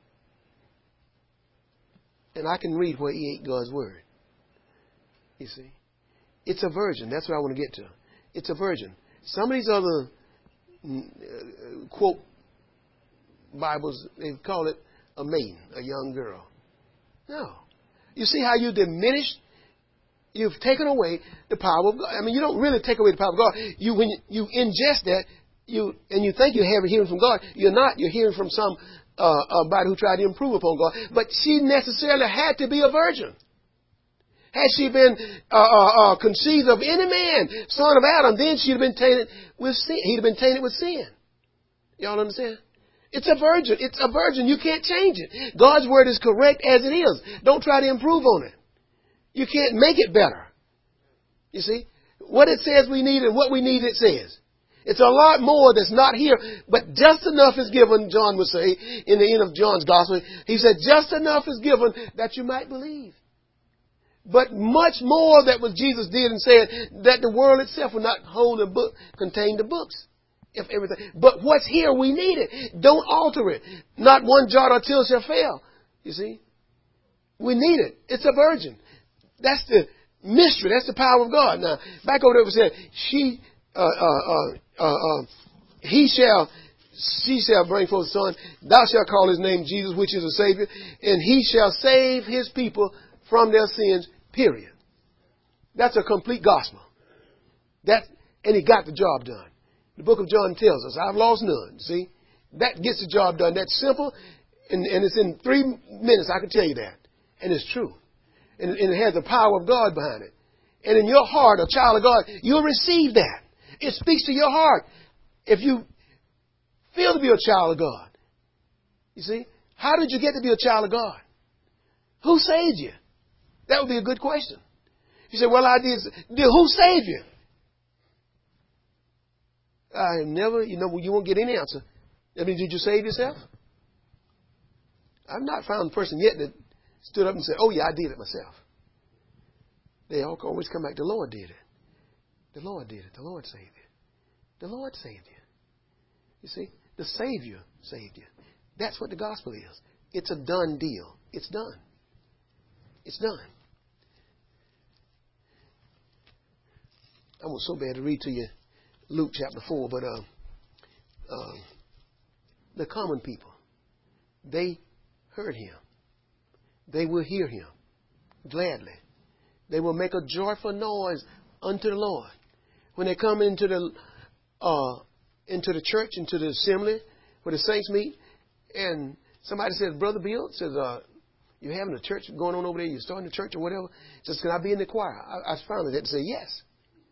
And I can read where he ate God's word. You see? It's a virgin. That's what I want to get to. It's a virgin. Some of these other, uh, quote, Bibles, they call it a maiden, a young girl. No. You see how you diminished, you've taken away the power of God. I mean, you don't really take away the power of God. You, when you, you ingest that, you, and you think you're hearing from God, you're not. You're hearing from some Uh, a body who tried to improve upon God. But she necessarily had to be a virgin. Had she been uh, uh, uh, conceived of any man, son of Adam, then she'd have been tainted with sin. He'd have been tainted with sin. Y'all understand? It's a virgin. It's a virgin. You can't change it. God's word is correct as it is. Don't try to improve on it. You can't make it better. You see? What it says we need and what we need it says. It's a lot more that's not here, but just enough is given, John would say, in the end of John's gospel. He said, just enough is given that you might believe. But much more that what Jesus did and said, that the world itself will not hold a book, contain the books. If everything. But what's here, we need it. Don't alter it. Not one jot or tittle shall fail. You see? We need it. It's a virgin. That's the mystery. That's the power of God. Now, back over there, it said, she, uh, uh, uh, Uh, uh, he shall she shall bring forth a son. Thou shalt call his name Jesus, which is a Savior. And he shall save his people from their sins, period. That's a complete gospel. That, and he got the job done. The book of John tells us, I've lost none. See? That gets the job done. That's simple. And, and it's in three minutes, I can tell you that. And it's true. And, and it has the power of God behind it. And in your heart, a child of God, you'll receive that. It speaks to your heart. If you feel to be a child of God, you see, how did you get to be a child of God? Who saved you? That would be a good question. You say, well, I did. did who saved you? I have never, you know, you won't get any answer. I mean, did you save yourself? I've not found a person yet that stood up and said, oh, yeah, I did it myself. They all always come back, the Lord did it. The Lord did it. The Lord saved you. The Lord saved you. You see, the Savior saved you. That's what the gospel is. It's a done deal. It's done. It's done. I was so bad to read to you Luke chapter four, but uh, uh, the common people, they heard him. They will hear him gladly. They will make a joyful noise unto the Lord. When they come into the uh, into the church, into the assembly where the saints meet, and somebody says, Brother Bill, says, uh, you're having a church going on over there, you're starting a church or whatever, says, can I be in the choir? I, I finally had to say yes.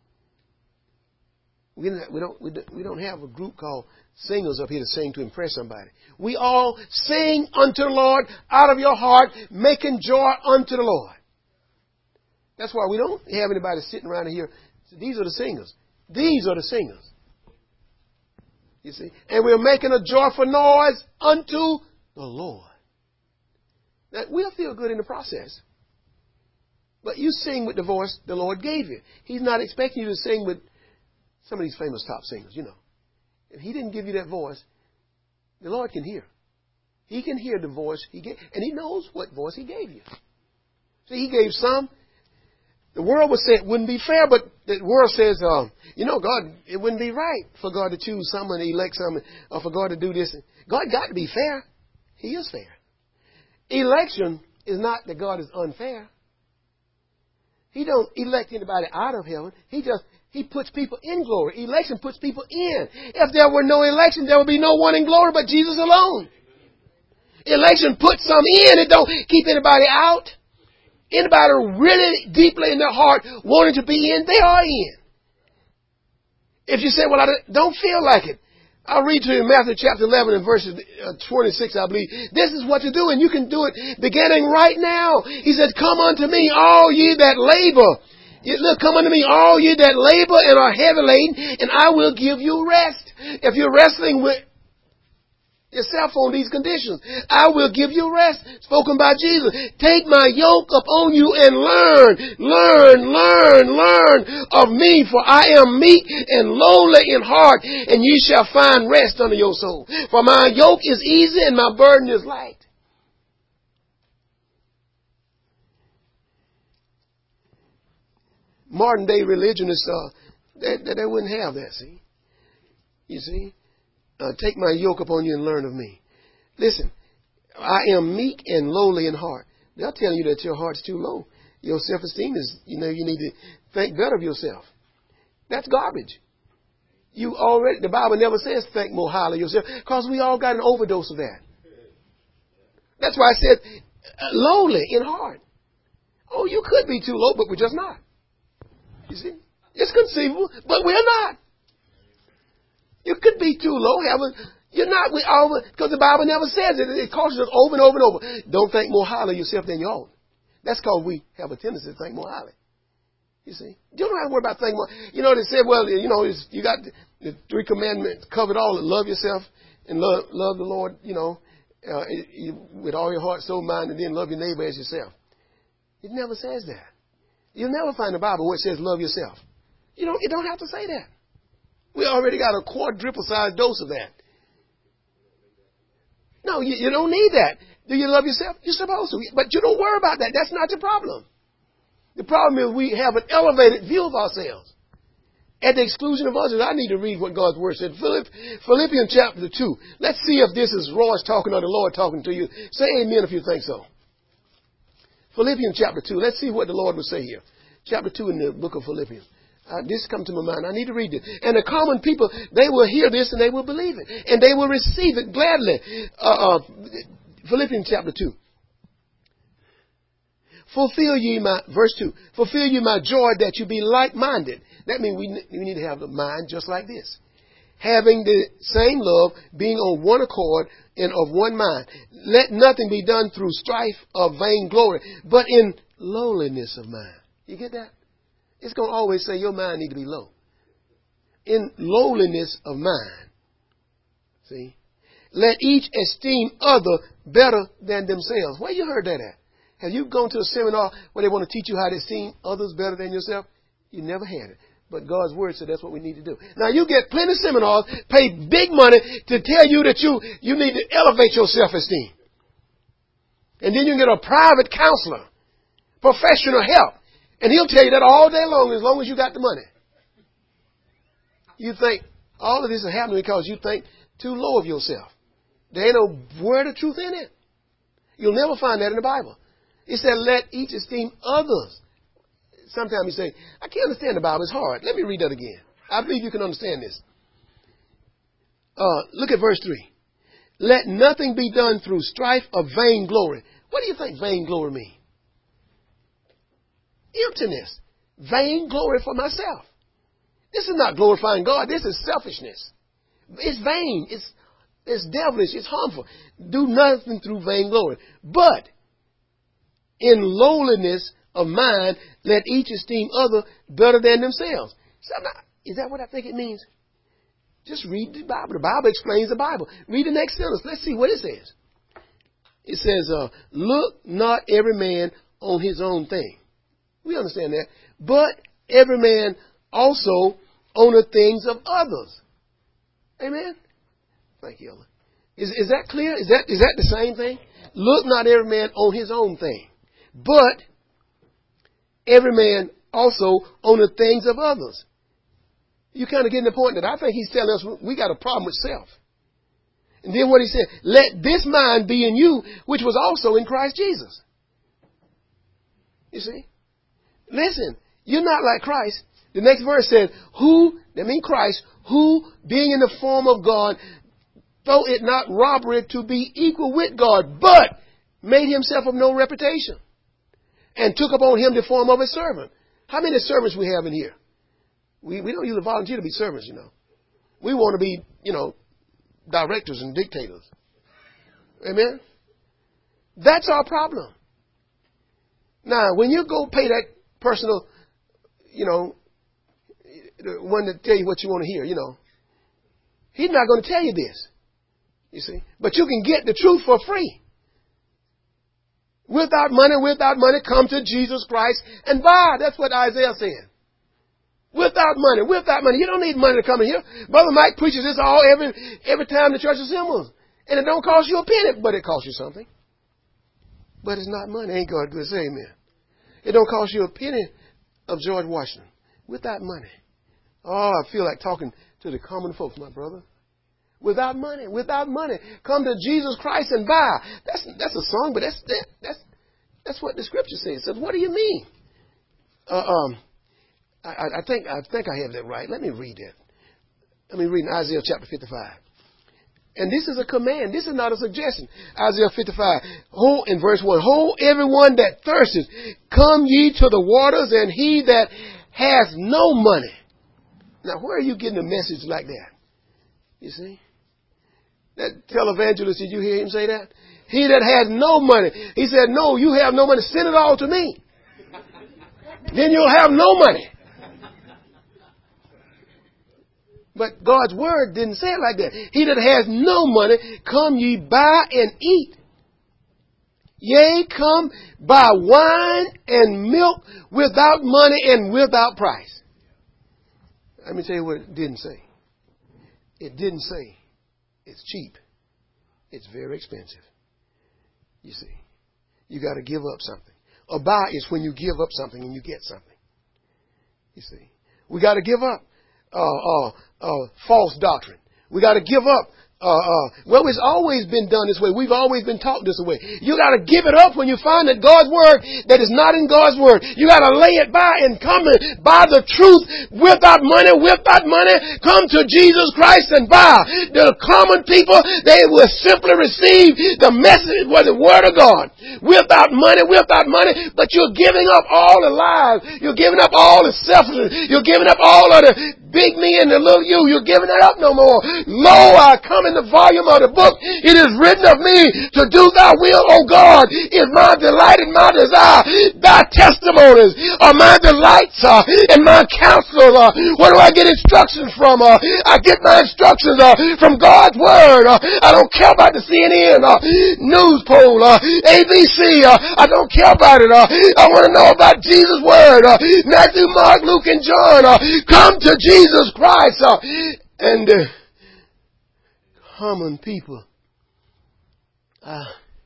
We don't, we don't, we don't, we don't have a group called singers up here to sing to impress somebody. We all sing unto the Lord out of your heart, making joy unto the Lord. That's why we don't have anybody sitting around here. These are the singers. These are the singers. You see? And we're making a joyful noise unto the Lord. Now, we'll feel good in the process. But you sing with the voice the Lord gave you. He's not expecting you to sing with some of these famous top singers, you know. If he didn't give you that voice, the Lord can hear. He can hear the voice he gave, and he knows what voice he gave you. See, he gave some. The world would say it wouldn't be fair, but the world says, uh, you know, God, it wouldn't be right for God to choose someone, to elect someone, or for God to do this. God got to be fair. He is fair. Election is not that God is unfair. He don't elect anybody out of heaven. He just, he puts people in glory. Election puts people in. If there were no election, there would be no one in glory but Jesus alone. Election puts some in. It don't keep anybody out. Anybody really deeply in their heart wanting to be in, they are in. If you say, well, I don't feel like it, I'll read to you Matthew chapter eleven and verses twenty-six, I believe. This is what to do, and you can do it beginning right now. He said, come unto me, all ye that labor. Look, come unto me, all ye that labor and are heavy laden, and I will give you rest. If you're wrestling with yourself on these conditions, I will give you rest. Spoken by Jesus. Take my yoke upon you and learn, learn, learn, learn of me, for I am meek and lowly in heart, and ye shall find rest unto your soul. For my yoke is easy and my burden is light. Modern day religionists, uh, they, they wouldn't have that, see? You see? Uh, take my yoke upon you and learn of me. Listen, I am meek and lowly in heart. They'll tell you that your heart's too low. Your self-esteem is, you know, you need to think better of yourself. That's garbage. You already, the Bible never says think more highly of yourself, because we all got an overdose of that. That's why I said uh, lowly in heart. Oh, you could be too low, but we're just not. You see? It's conceivable, but we're not. You could be too low, heaven. You're not. We all, because the Bible never says it. It cautions us over and over and over. Don't think more highly of yourself than you ought. That's because we have a tendency to think more highly. You see, you don't have to worry about thinking more. You know, they said, well, you know, it's, you got the, the three commandments covered all. Love yourself and love love the Lord. You know, uh, you, with all your heart, soul, mind, and then love your neighbor as yourself. It never says that. You'll never find the Bible where it says love yourself. You don't. You don't have to say that. We already got a quadruple-sized dose of that. No, you, you don't need that. Do you love yourself? You're supposed to. But you don't worry about that. That's not your problem. The problem is we have an elevated view of ourselves. at the exclusion of others. I need to read what God's word said. Philippians chapter two. Let's see if this is Royce talking or the Lord talking to you. Say amen if you think so. Philippians chapter two. Let's see what the Lord will say here. Chapter two in the book of Philippians. Uh, this come to my mind. I need to read it. And the common people, they will hear this and they will believe it. And they will receive it gladly. Uh, uh, Philippians chapter two. Fulfill ye my, verse two, fulfill ye my joy that you be like-minded. That means we, we need to have a mind just like this. Having the same love, being on one accord and of one mind. Let nothing be done through strife of vainglory, but in lowliness of mind. You get that? It's going to always say your mind need to be low. In lowliness of mind. See? Let each esteem other better than themselves. Where you heard that at? Have you gone to a seminar where they want to teach you how to esteem others better than yourself? You never had it. But God's word said that's what we need to do. Now you get plenty of seminars, pay big money to tell you that you, you need to elevate your self-esteem. And then you can get a private counselor, professional help. And he'll tell you that all day long as long as you got the money. You think all of this is happening because you think too low of yourself. There ain't no word of truth in it. You'll never find that in the Bible. It said, let each esteem others. Sometimes you say, I can't understand the Bible. It's hard. Let me read that again. I believe you can understand this. Uh, look at verse three. Let nothing be done through strife of vainglory. What do you think vainglory means? Emptiness. Vainglory for myself. This is not glorifying God. This is selfishness. It's vain. It's, it's devilish. It's harmful. Do nothing through vainglory. But in lowliness of mind, let each esteem other better than themselves. So not, is that what I think it means? Just read the Bible. The Bible explains the Bible. Read the next sentence. Let's see what it says. It says, uh, look not every man on his own thing. We understand that. But every man also on the things of others. Amen? Thank you, Ella. Is, is that clear? Is that, is that the same thing? Look not every man on his own thing, but every man also on the things of others. You kind of getting the point that I think he's telling us we got a problem with self. And then what he said, let this mind be in you, which was also in Christ Jesus. You see? Listen, you're not like Christ. The next verse says, who, that means Christ, who being in the form of God, thought it not robbery to be equal with God, but made himself of no reputation, and took upon him the form of a servant. How many servants we have in here? We, we don't usually volunteer to be servants, you know. We want to be, you know, directors and dictators. Amen? That's our problem. Now, when you go pay that personal, you know, the one to tell you what you want to hear, you know, he's not going to tell you this. You see? But you can get the truth for free. Without money, without money, come to Jesus Christ and buy. That's what Isaiah said. Without money, without money. You don't need money to come in here. Brother Mike preaches this all every every time the church assembles. And it don't cost you a penny, but it costs you something. But it's not money. Ain't God good? Say amen. It don't cost you a penny of George Washington. Without money. Oh, I feel like talking to the common folks, my brother. Without money, without money. Come to Jesus Christ and buy. That's that's a song, but that's that, that's that's what the scripture says. It says, what do you mean? Uh, um, I, I think I think I have that right. Let me read that. Let me read in Isaiah chapter fifty-five. And this is a command. This is not a suggestion. Isaiah fifty-five, hold, in verse one, hold everyone that thirsteth, come ye to the waters, and he that has no money. Now, where are you getting a message like that? You see? That televangelist, did you hear him say that? He that has no money. He said, no, you have no money. Send it all to me. Then you'll have no money. But God's word didn't say it like that. He that has no money, come ye buy and eat. Yea, come buy wine and milk without money and without price. Let me tell you what it didn't say. It didn't say it's cheap. It's very expensive. You see, you got to give up something. A buy is when you give up something and you get something. You see, we got to give up. uh, uh, uh, false doctrine. We got to give up. Uh, uh, well, it's always been done this way. We've always been taught this way. You got to give it up when you find that God's word that is not in God's word. You got to lay it by and come by the truth without money, without money. Come to Jesus Christ and buy. The common people, they will simply receive the message, well, the word of God without money, without money. But you're giving up all the lies. You're giving up all the selfishness. You're giving up all of the big me and the little you. You're giving it up no more. Lo, I come in the volume of the book. It is written of me to do thy will, O God, is my delight and my desire. Thy testimonies are my delights uh, and my counsel. Uh, where do I get instructions from? Uh, I get my instructions uh, from God's word. Uh, I don't care about the C N N uh, news poll, uh, A B C. Uh, I don't care about it. Uh, I want to know about Jesus' word. Uh, Matthew, Mark, Luke, and John. Uh, come to Jesus Christ. Uh, and uh, common people. Uh,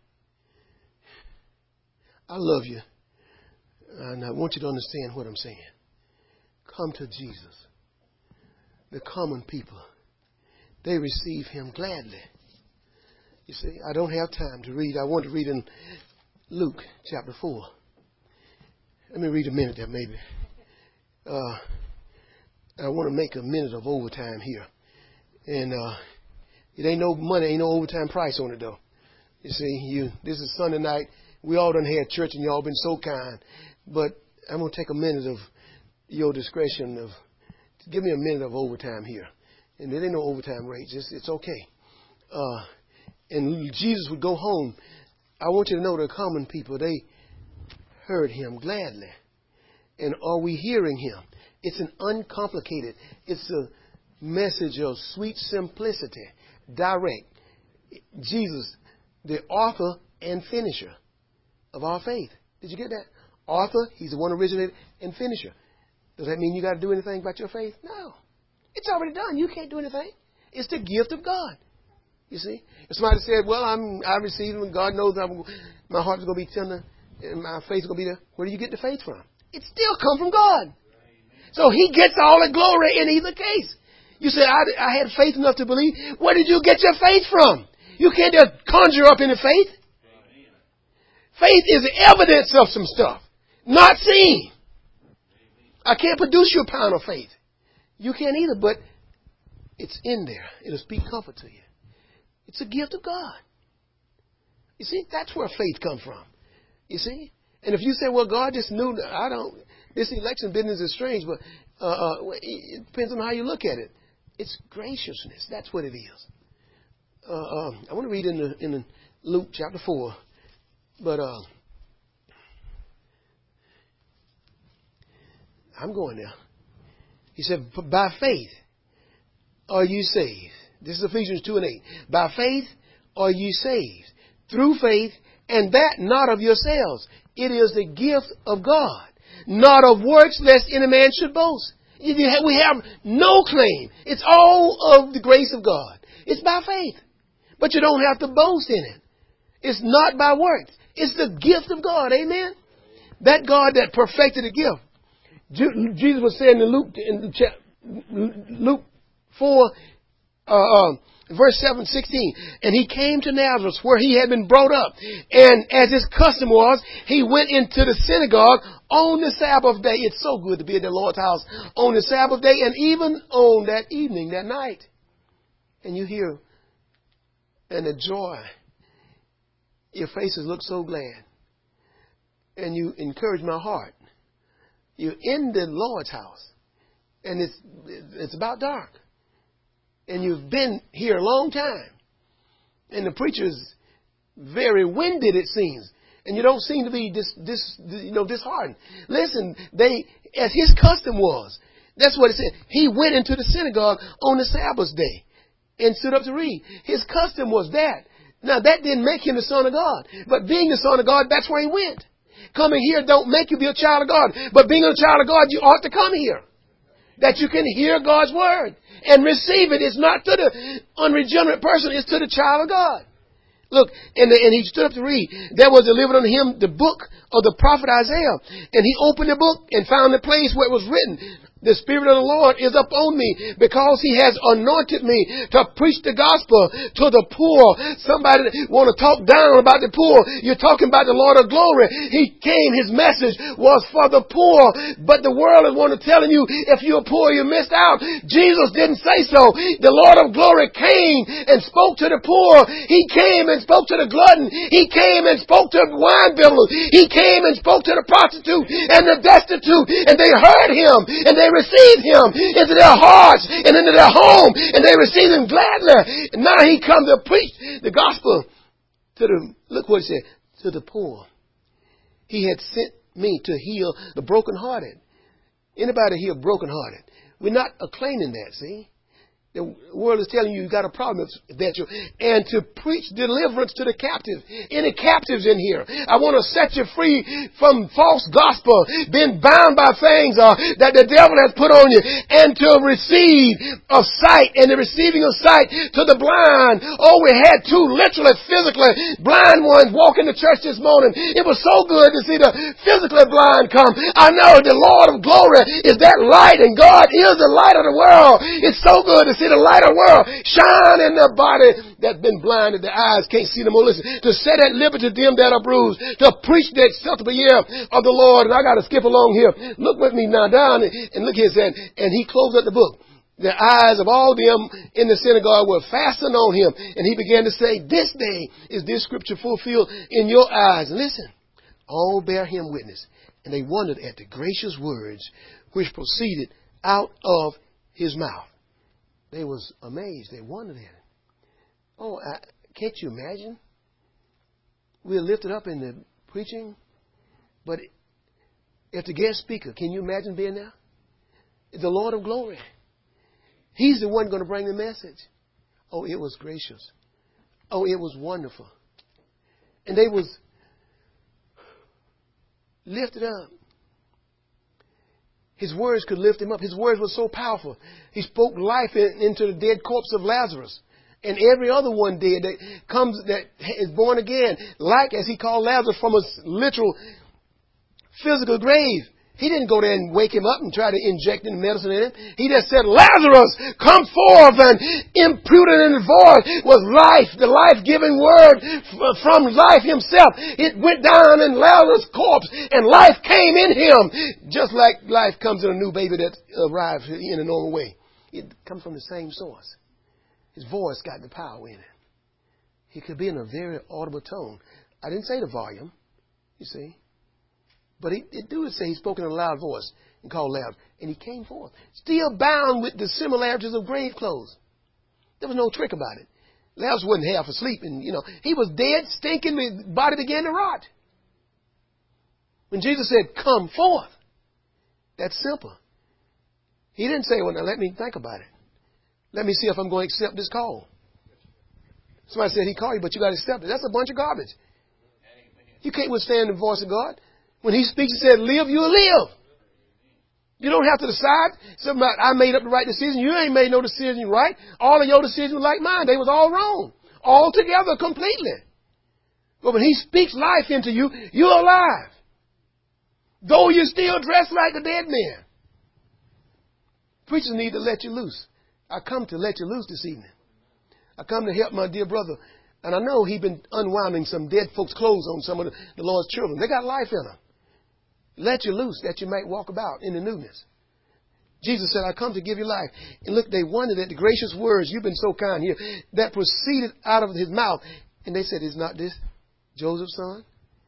I love you. And I want you to understand what I'm saying. Come to Jesus. The common people, they receive him gladly. You see, I don't have time to read. I want to read in Luke chapter four. Let me read a minute there maybe. Uh, I want to make a minute of overtime here. And uh, it ain't no money, ain't no overtime price on it though. You see, you this is Sunday night. We all done had church and y'all been so kind. But I'm going to take a minute of your discretion of, give me a minute of overtime here. And there ain't no overtime rates. It's, it's okay. Uh, and Jesus would go home. I want you to know the common people, they heard him gladly. And are we hearing him? It's an uncomplicated, it's a message of sweet simplicity, direct. Jesus, the author and finisher of our faith. Did you get that? Author, he's the one originated, and finisher. Does that mean you got to do anything about your faith? No. It's already done. You can't do anything. It's the gift of God. You see? If somebody said, well, I'm, I received him and God knows I'm, my heart is going to be tender and my faith is going to be there. Where do you get the faith from? It still comes from God. So he gets all the glory in either case. You said, I, I had faith enough to believe. Where did you get your faith from? You can't just conjure up any faith. Faith is evidence of some stuff, not seen. I can't produce you a pound of faith. You can't either, but it's in there. It'll speak comfort to you. It's a gift of God. You see, that's where faith comes from. You see? And if you say, well, God just knew, I don't, this election business is strange, but uh, uh, it depends on how you look at it. It's graciousness. That's what it is. Uh, uh, I want to read in, the, in the Luke chapter four, but uh, I'm going there. He said, by faith are you saved. This is Ephesians two and eight. By faith are you saved. Through faith, and that not of yourselves. It is the gift of God. Not of works, lest any man should boast. We have no claim. It's all of the grace of God. It's by faith. But you don't have to boast in it. It's not by works. It's the gift of God. Amen? That God that perfected the gift. Jesus was saying in Luke, in Luke four, uh, uh, verse seven, sixteen, and he came to Nazareth where he had been brought up. And as his custom was, he went into the synagogue on the Sabbath day. It's so good to be at the Lord's house on the Sabbath day and even on that evening, that night. And you hear, and the joy, your faces look so glad. And you encourage my heart. You're in the Lord's house, and it's it's about dark, and you've been here a long time, and the preacher's very winded, it seems, and you don't seem to be dis, dis, you know disheartened. Listen, they as his custom was. That's what it said. He went into the synagogue on the Sabbath day and stood up to read. His custom was that. Now that didn't make him the Son of God, but being the Son of God, that's where he went. Coming here don't make you be a child of God. But being a child of God, you ought to come here. That you can hear God's word and receive it. It's not to the unregenerate person. It's to the child of God. Look, and, the, and he stood up to read. There was delivered unto him the book of the prophet Isaiah. And he opened the book and found the place where it was written, The Spirit of the Lord is upon me because He has anointed me to preach the gospel to the poor. Somebody want to talk down about the poor. You're talking about the Lord of glory. He came, His message was for the poor. But the world is want to telling you if you're poor, you missed out. Jesus didn't say so. The Lord of glory came and spoke to the poor. He came and spoke to the glutton. He came and spoke to the wine bibblers. He came and spoke to the prostitute and the destitute. And they heard Him and they received Him into their hearts and into their home, and they received Him gladly. And now He comes to preach the gospel to the, look what He said, to the poor. He had sent me to heal the brokenhearted. Anybody here brokenhearted? We're not acclaiming that, see? The world is telling you you got a problem that you, and to preach deliverance to the captives. Any captives in here? I want to set you free from false gospel, being bound by things uh, that the devil has put on you, and to receive a sight, and the receiving of sight to the blind. Oh, we had two literally, physically blind ones walk in the church this morning. It was so good to see the physically blind come. I know the Lord of glory is that light, and God is the light of the world. It's so good to see the light of the world shine in the body that's been blinded. The eyes can't see no more. Listen, to set at liberty them that are bruised, to preach the acceptable year of the Lord. And I got to skip along here. Look with me now down and look here. It said, and he closed up the book. The eyes of all them in the synagogue were fastened on him. And he began to say, this day is this scripture fulfilled in your eyes. And listen, all bear him witness. And they wondered at the gracious words which proceeded out of his mouth. They was amazed. They wondered at it. Oh, I, can't you imagine? We're lifted up in the preaching, but if the guest speaker, can you imagine being there? The Lord of glory. He's the one going to bring the message. Oh, it was gracious. Oh, it was wonderful. And they was lifted up. His words could lift him up. His words were so powerful. He spoke life in, into the dead corpse of Lazarus. And every other one dead that comes, that is born again. Like, as he called Lazarus, from a literal physical grave. He didn't go there and wake him up and try to inject any medicine in him. He just said, Lazarus, come forth. And imputed in his voice was life, the life-giving word from life himself. It went down in Lazarus' corpse and life came in him. Just like life comes in a new baby that arrives in a normal way. It comes from the same source. His voice got the power in it. He could be in a very audible tone. I didn't say the volume, you see. But it, it do say he spoke in a loud voice and called loud. And he came forth, still bound with the similarities of grave clothes. There was no trick about it. Lazarus wasn't half asleep, and you know he was dead, stinking. His body began to rot. When Jesus said, "Come forth," that's simple. He didn't say, "Well, now let me think about it. Let me see if I'm going to accept this call." Somebody said he called you, but you got to accept it. That's a bunch of garbage. You can't withstand the voice of God. When he speaks, he said, live, you'll live. You don't have to decide. Somebody, I made up the right decision. You ain't made no decision right. All of your decisions were like mine. They was all wrong. All together, completely. But when he speaks life into you, you're alive. Though you're still dressed like a dead man. Preachers need to let you loose. I come to let you loose this evening. I come to help my dear brother. And I know he's been unwinding some dead folks' clothes on some of the, the Lord's children. They got life in them. Let you loose that you might walk about in the newness. Jesus said, I come to give you life. And look, they wondered at the gracious words, you've been so kind here, that proceeded out of his mouth. And they said, is not this Joseph's son?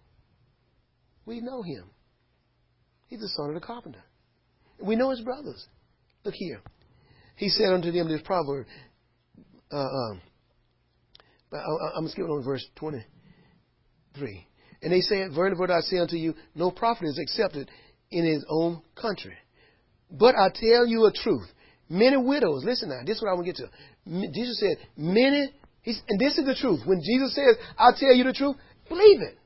We know him. He's the son of the carpenter. We know his brothers. Look here. He said unto them this proverb. Uh, um, I, I, I'm skipping on verse twenty-three. And they said, verily, verily, I say unto you, no prophet is accepted in his own country. But I tell you a truth. Many widows, listen now, this is what I want to get to. Jesus said, many, he's, and this is the truth. When Jesus says, I tell you the truth, believe it.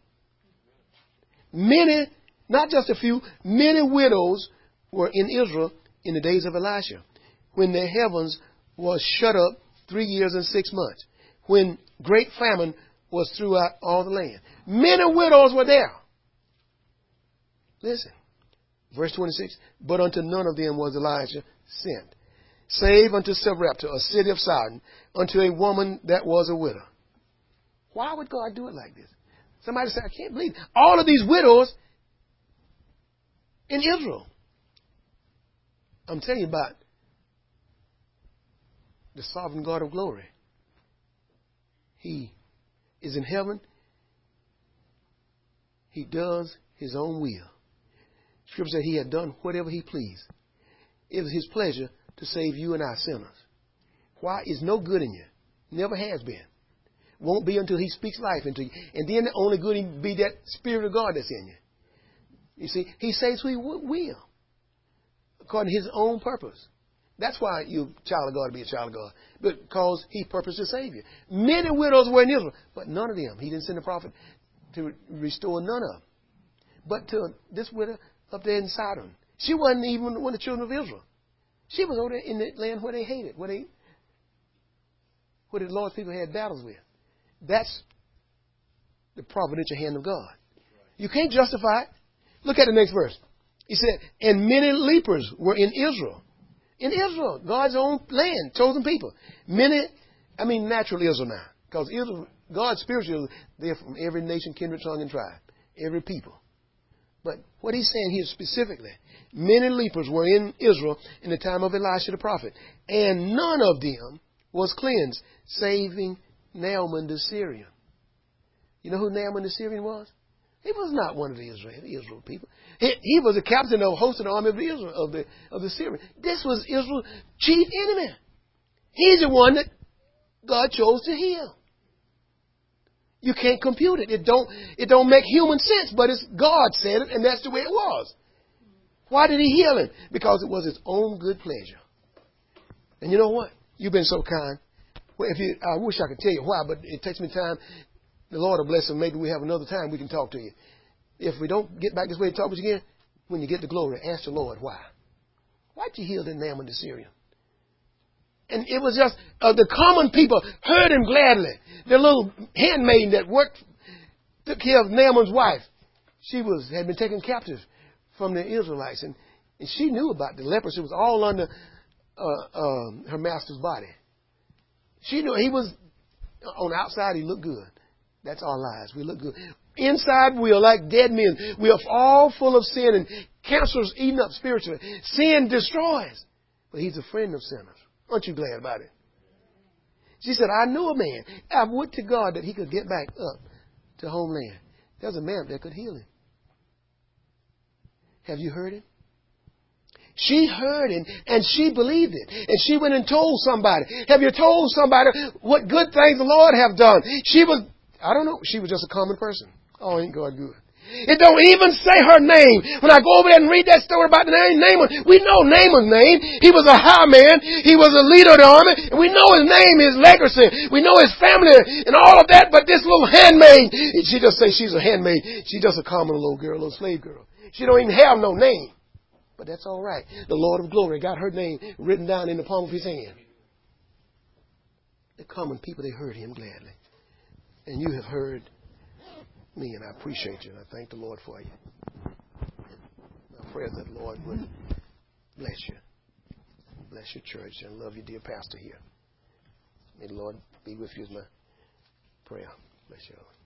Many, not just a few, many widows were in Israel in the days of Elisha, when the heavens was shut up three years and six months, when great famine was throughout all the land. Many widows were there. Listen, Verse twenty-six, but unto none of them was Elijah sent, save unto Sarepta, a city of Sidon, unto a woman that was a widow. Why would God do it like this? Somebody said, I can't believe it. All of these widows in Israel. I'm telling you about the sovereign God of glory. He is in heaven. He does his own will. Scripture said he had done whatever he pleased. It was his pleasure to save you and I sinners. Why? It's no good in you. Never has been. Won't be until he speaks life into you. And then the only good will be that Spirit of God that's in you. You see, he saves who he will, according to his own purpose. That's why you're a child of God to be a child of God, because he purposed to save you. Many widows were in Israel, but none of them. He didn't send a prophet to restore none of them. But to this widow up there in Sidon, she wasn't even one of the children of Israel. She was over there in the land where they hated, where they, where the Lord's people had battles with. That's the providential hand of God. You can't justify it. Look at the next verse. He said, and many lepers were in Israel. In Israel, God's own land, chosen people. Many, I mean natural Israel now. Because Israel, God's spiritual, they're from every nation, kindred, tongue, and tribe. Every people. But what he's saying here specifically, many lepers were in Israel in the time of Elisha the prophet. And none of them was cleansed, saving Naaman the Syrian. You know who Naaman the Syrian was? He was not one of the Israel, the Israel people. He, he was a captain of host of the army of Israel, of the of the Syrian. This was Israel's chief enemy. He's the one that God chose to heal. You can't compute it. It don't it don't make human sense, but it's God said it, and that's the way it was. Why did he heal him? Because it was his own good pleasure. And you know what? You've been so kind. Well, if you, I wish I could tell you why, but it takes me time. The Lord will bless him. Maybe we have another time we can talk to you. If we don't get back this way to talk with you again, when you get the glory, ask the Lord why. Why'd you heal the Naaman the Syrian? And it was just uh, the common people heard him gladly. The little handmaid that worked, took care of Naaman's wife. She was had been taken captive from the Israelites, and, and she knew about the leprosy. It was all under uh, uh, her master's body. She knew he was on the outside. He looked good. That's our lives. We look good. Inside, we are like dead men. We are all full of sin, and cancer's eating up spiritually. Sin destroys. But he's a friend of sinners. Aren't you glad about it? She said, I knew a man. I would to God that he could get back up to homeland. There's a man that could heal him. Have you heard him? She heard him, and she believed it. And she went and told somebody. Have you told somebody what good things the Lord have done? She was... I don't know. She was just a common person. Oh, ain't God good. It don't even say her name. When I go over there and read that story about the name Naaman, we know Naaman's name. He was a high man. He was a leader of the army. And we know his name, his legacy. We know his family and all of that. But this little handmaid, she just say she's a handmaid. She's just a common little girl, little slave girl. She don't even have no name. But that's all right. The Lord of glory got her name written down in the palm of his hand. The common people, they heard him gladly. And you have heard me, and I appreciate you, and I thank the Lord for you. I pray that the Lord would bless you, bless your church, and love your dear pastor here. May the Lord be with you is my prayer. Bless you all.